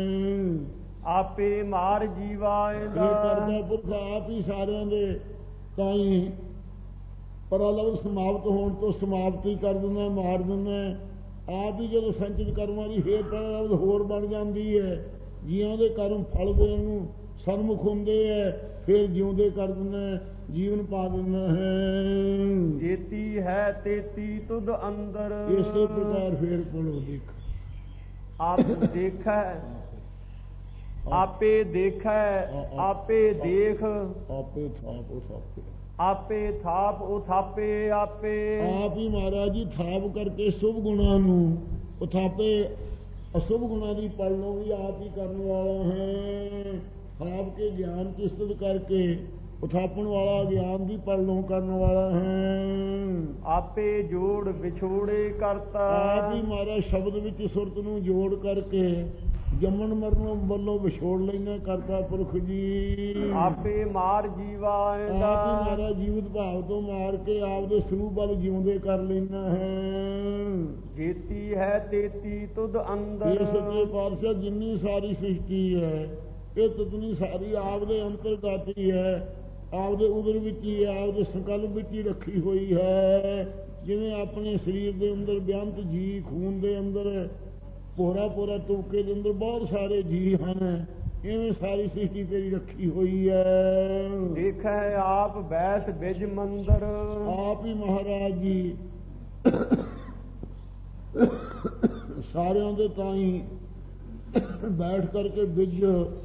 ਆਪੇ ਮਾਰ ਜੀਵਾਏਗਾ। ਇਹ ਕਰਦਾ ਪੁਰਖ ਆਪ ਹੀ ਸਾਰਿਆਂ ਦੇ ਤਾਈਂ ਪਰਲਵ ਸਮਾਪਤ ਹੋਣ ਤੋਂ ਸਮਾਪਤੀ ਕਰ ਦਿੰਦਾ, ਮਾਰ ਦਿੰਦਾ। ਆਪ ਹੀ ਜਦੋਂ ਸੰਚਿਤ ਕਰਮਾਂ ਦੀ ਫੇਰ ਪਰਲਵ ਹੋਰ ਬਣ ਜਾਂਦੀ ਹੈ। ਜੀਆਂ ਦੇ ਕਰਮ ਫਲ ਦੇਣ ਨੂੰ ਸਨਮੁਖ ਹੁੰਦੇ ਹੈ, ਫੇਰ ਜਿਉਂਦੇ ਕਰ ਦਿੰਦਾ, ਜੀਵਨ ਪਾ ਦਿੰਦਾ ਹੈ। ਜੇਤੀ ਹੈ ਤੇਤੀ ਤੁਧ ਅੰਦਰ। ਇਸੇ ਪ੍ਰਕਾਰ ਫੇਰ ਪੜੋ ਦੇਖ। ਆਪ ਦੇਖੈ ਆਪੇ ਦੇਖੈ ਆਪੇ ਦੇਖ। ਆਪੇ ਥਾਪ ਉਥਾਪੇ। ਆਪੇ ਥਾਪ ਉਥਾਪੇ ਆਪੇ। ਆਪ ਹੀ ਮਹਾਰਾਜ ਜੀ ਥਾਪ ਕਰਕੇ ਸ਼ੁਭ ਗੁਣਾਂ ਨੂੰ ਉਥਾਪੇ ਅਸ਼ੁਭ ਗੁਣਾਂ ਦੀ ਪਾਲਣਾ ਵੀ ਆਪ ਹੀ ਕਰਨ ਵਾਲਾ ਹੈ। ਥਾਪ ਕੇ ਗਿਆਨ ਚ ਸਥਿਤ ਕਰਕੇ ਉਥਾਪਣ ਵਾਲਾ, ਗਿਆਨ ਦੀ ਪਾਲਣਾ ਕਰਨ ਵਾਲਾ ਹੈ। ਆਪੇ ਜੋੜ ਵਿਛੋੜੇ ਕਰਤਾ। ਆਪ ਹੀ ਮਹਾਰਾਜ ਸ਼ਬਦ ਵਿੱਚ ਸੁਰਤ ਨੂੰ ਜੋੜ ਕਰਕੇ ਜੰਮਣ ਮਰਨ ਵੱਲੋਂ ਵਿਛੋੜ ਲੈਣਾ ਕਰਤਾ ਪੁਰਖ ਜੀ। ਆਪੇ ਮਾਰ ਜੀਵਾਏਗਾ। ਆਪ ਹੀ ਮਹਾਰਾਜ ਜੀਵਤ ਭਾਵ ਤੋਂ ਮਾਰ ਕੇ ਆਪਦੇ ਸਰੂਪ ਵੱਲ ਜਿਉਂਦੇ ਕਰ ਲੈਣਾ ਹੈ। ਜੇਤੀ ਹੈ ਤੇਤੀ ਤੁਧ ਅੰਦਰ। ਇਹ ਸੱਚੇ ਪਾਤਸ਼ਾਹ ਜਿੰਨੀ ਸਾਰੀ ਸ੍ਰਿਸ਼ਟੀ ਹੈ, ਇਹ ਤਿਤਨੀ ਸਾਰੀ ਆਪਦੇ ਅੰਤਰਗਤ ਹੀ ਹੈ, ਆਪਦੇ ਉਦਰ ਵਿੱਚ ਹੀ ਹੈ, ਆਪਦੇ ਸੰਕਲਪ ਵਿੱਚ ਹੀ ਰੱਖੀ ਹੋਈ ਹੈ। ਜਿਵੇਂ ਆਪਣੇ ਸਰੀਰ ਦੇ ਅੰਦਰ ਬੇਅੰਤ ਜੀ, ਖੂਨ ਦੇ ਅੰਦਰ ਪੋਰਾ ਪੋਰਾ ਤੁਪਕੇ ਦੇ ਅੰਦਰ ਬਹੁਤ ਸਾਰੇ ਜੀ ਹਨ, ਇਵੇਂ ਸਾਰੀ ਸ੍ਰਿਸ਼ਟੀ ਤੇਰੀ ਰੱਖੀ ਹੋਈ ਹੈ। ਦੇਖੈ ਆਪ ਬੈਸ ਬਿਜ ਮੰਦਰ। ਆਪ ਹੀ ਮਹਾਰਾਜ ਜੀ ਸਾਰਿਆਂ ਦੇ ਤਾਈਂ ਬੈਠ ਕਰਕੇ ਬਿਜ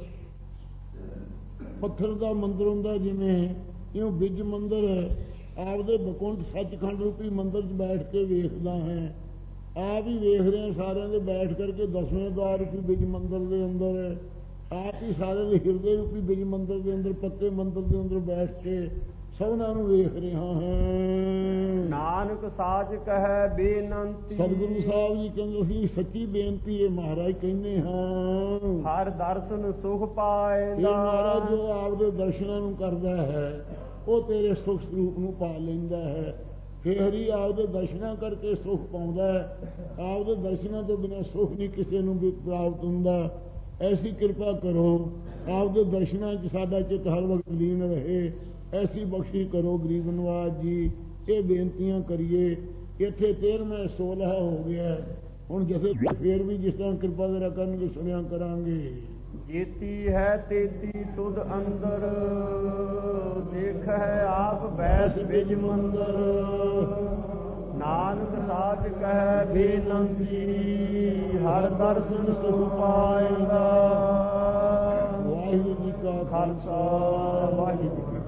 ਪੱਥਰ ਦਾ ਮੰਦਰ ਹੁੰਦਾ, ਜਿਵੇਂ ਇਉਂ ਬਿਜ ਮੰਦਰ ਆਪਦੇ ਬਕੁੰਠ ਸੱਚਖੰਡ ਰੂਪੀ ਮੰਦਰ 'ਚ ਬੈਠ ਕੇ ਵੇਖਦਾ ਹੈ। ਆਪ ਹੀ ਵੇਖ ਰਹੇ ਸਾਰਿਆਂ ਦੇ ਬੈਠ ਕਰਕੇ ਦਸਵੇਂ ਦਵਾਰ ਰੂਪੀ ਬਿਜ ਮੰਦਰ ਦੇ ਅੰਦਰ, ਆਪ ਹੀ ਸਾਰਿਆਂ ਦੇ ਹਿਰਦੇ ਰੂਪੀ ਬਿਜ ਮੰਦਰ ਦੇ ਅੰਦਰ, ਪੱਕੇ ਮੰਦਰ ਦੇ ਅੰਦਰ ਬੈਠ ਕੇ ਸਭਨਾਂ ਨੂੰ ਵੇਖ ਰਿਹਾ ਹਾਂ। ਨਾਨਕ ਸਾਚ ਕਹੈ ਬੇਨੰਤੀ। ਸਤਿਗੁਰੂ ਸਾਹਿਬ ਜੀ ਕਹਿੰਦੇ ਅਸੀਂ ਸੱਚੀ ਬੇਨਤੀ ਹੈ ਮਹਾਰਾਜ ਕਹਿੰਦੇ ਹਾਂ। ਹਰ ਦਰਸ਼ਨ ਸੁਖ ਪਾਏਗਾ। ਮਹਾਰਾਜ ਜੋ ਆਪਦੇ ਦਰਸ਼ਨਾਂ ਨੂੰ ਕਰਦਾ ਹੈ ਉਹ ਤੇਰੇ ਸੁਖ ਸਰੂਪ ਨੂੰ ਪਾ ਲੈਂਦਾ ਹੈ। ਹੇ ਹਰੀ ਆਪਦੇ ਦਰਸ਼ਨਾਂ ਕਰਕੇ ਸੁਖ ਪਾਉਂਦਾ ਹੈ। ਆਪਦੇ ਦਰਸ਼ਨਾਂ ਤੋਂ ਬਿਨਾਂ ਸੁਖ ਨਹੀਂ ਕਿਸੇ ਨੂੰ ਵੀ ਪ੍ਰਾਪਤ ਹੁੰਦਾ। ਐਸੀ ਕਿਰਪਾ ਕਰੋ, ਆਪਦੇ ਦਰਸ਼ਨਾਂ 'ਚ ਸਾਡਾ ਚਿੱਤ ਹਰ ਵਕਤ ਲੀਨ ਰਹੇ, ਐਸੀ ਬਖਸ਼ਿਸ਼ ਕਰੋ ਗਰੀਬ ਨਵਾਜ਼ ਜੀ। ਇਹ ਬੇਨਤੀਆਂ ਕਰੀਏ। ਇੱਥੇ ਤੇਰਵਾਂ ਸੋਲ੍ਹਾ ਹੋ ਗਿਆ, ਹੁਣ ਜਿਸੇ ਫੇਰ ਵੀ ਜਿਸ ਤਰ੍ਹਾਂ ਕਿਰਪਾ ਕਰਾ ਕਰਨਗੇ ਸੁਣਿਆ ਕਰਾਂਗੇ। ਜੀਤੀ ਹੈ ਤੇਤੀ ਤੁਧ ਅੰਦਰ, ਦੇਖ ਹੈ ਆਪ ਬੈਸ ਬਿਜ ਮੰਦਰ। ਨਾਨਕ ਸਾਚ ਕਹਿ ਬੇਨੰਤੀ, ਹਰ ਦਰਸ਼ਨ ਸੁਖ ਪਾਇਂਦਾ। ਵਾਹਿਗੁਰੂ ਜੀ ਕਾ ਖਾਲਸਾ, ਵਾਹਿਗੁਰੂ ਜੀ ਕੀ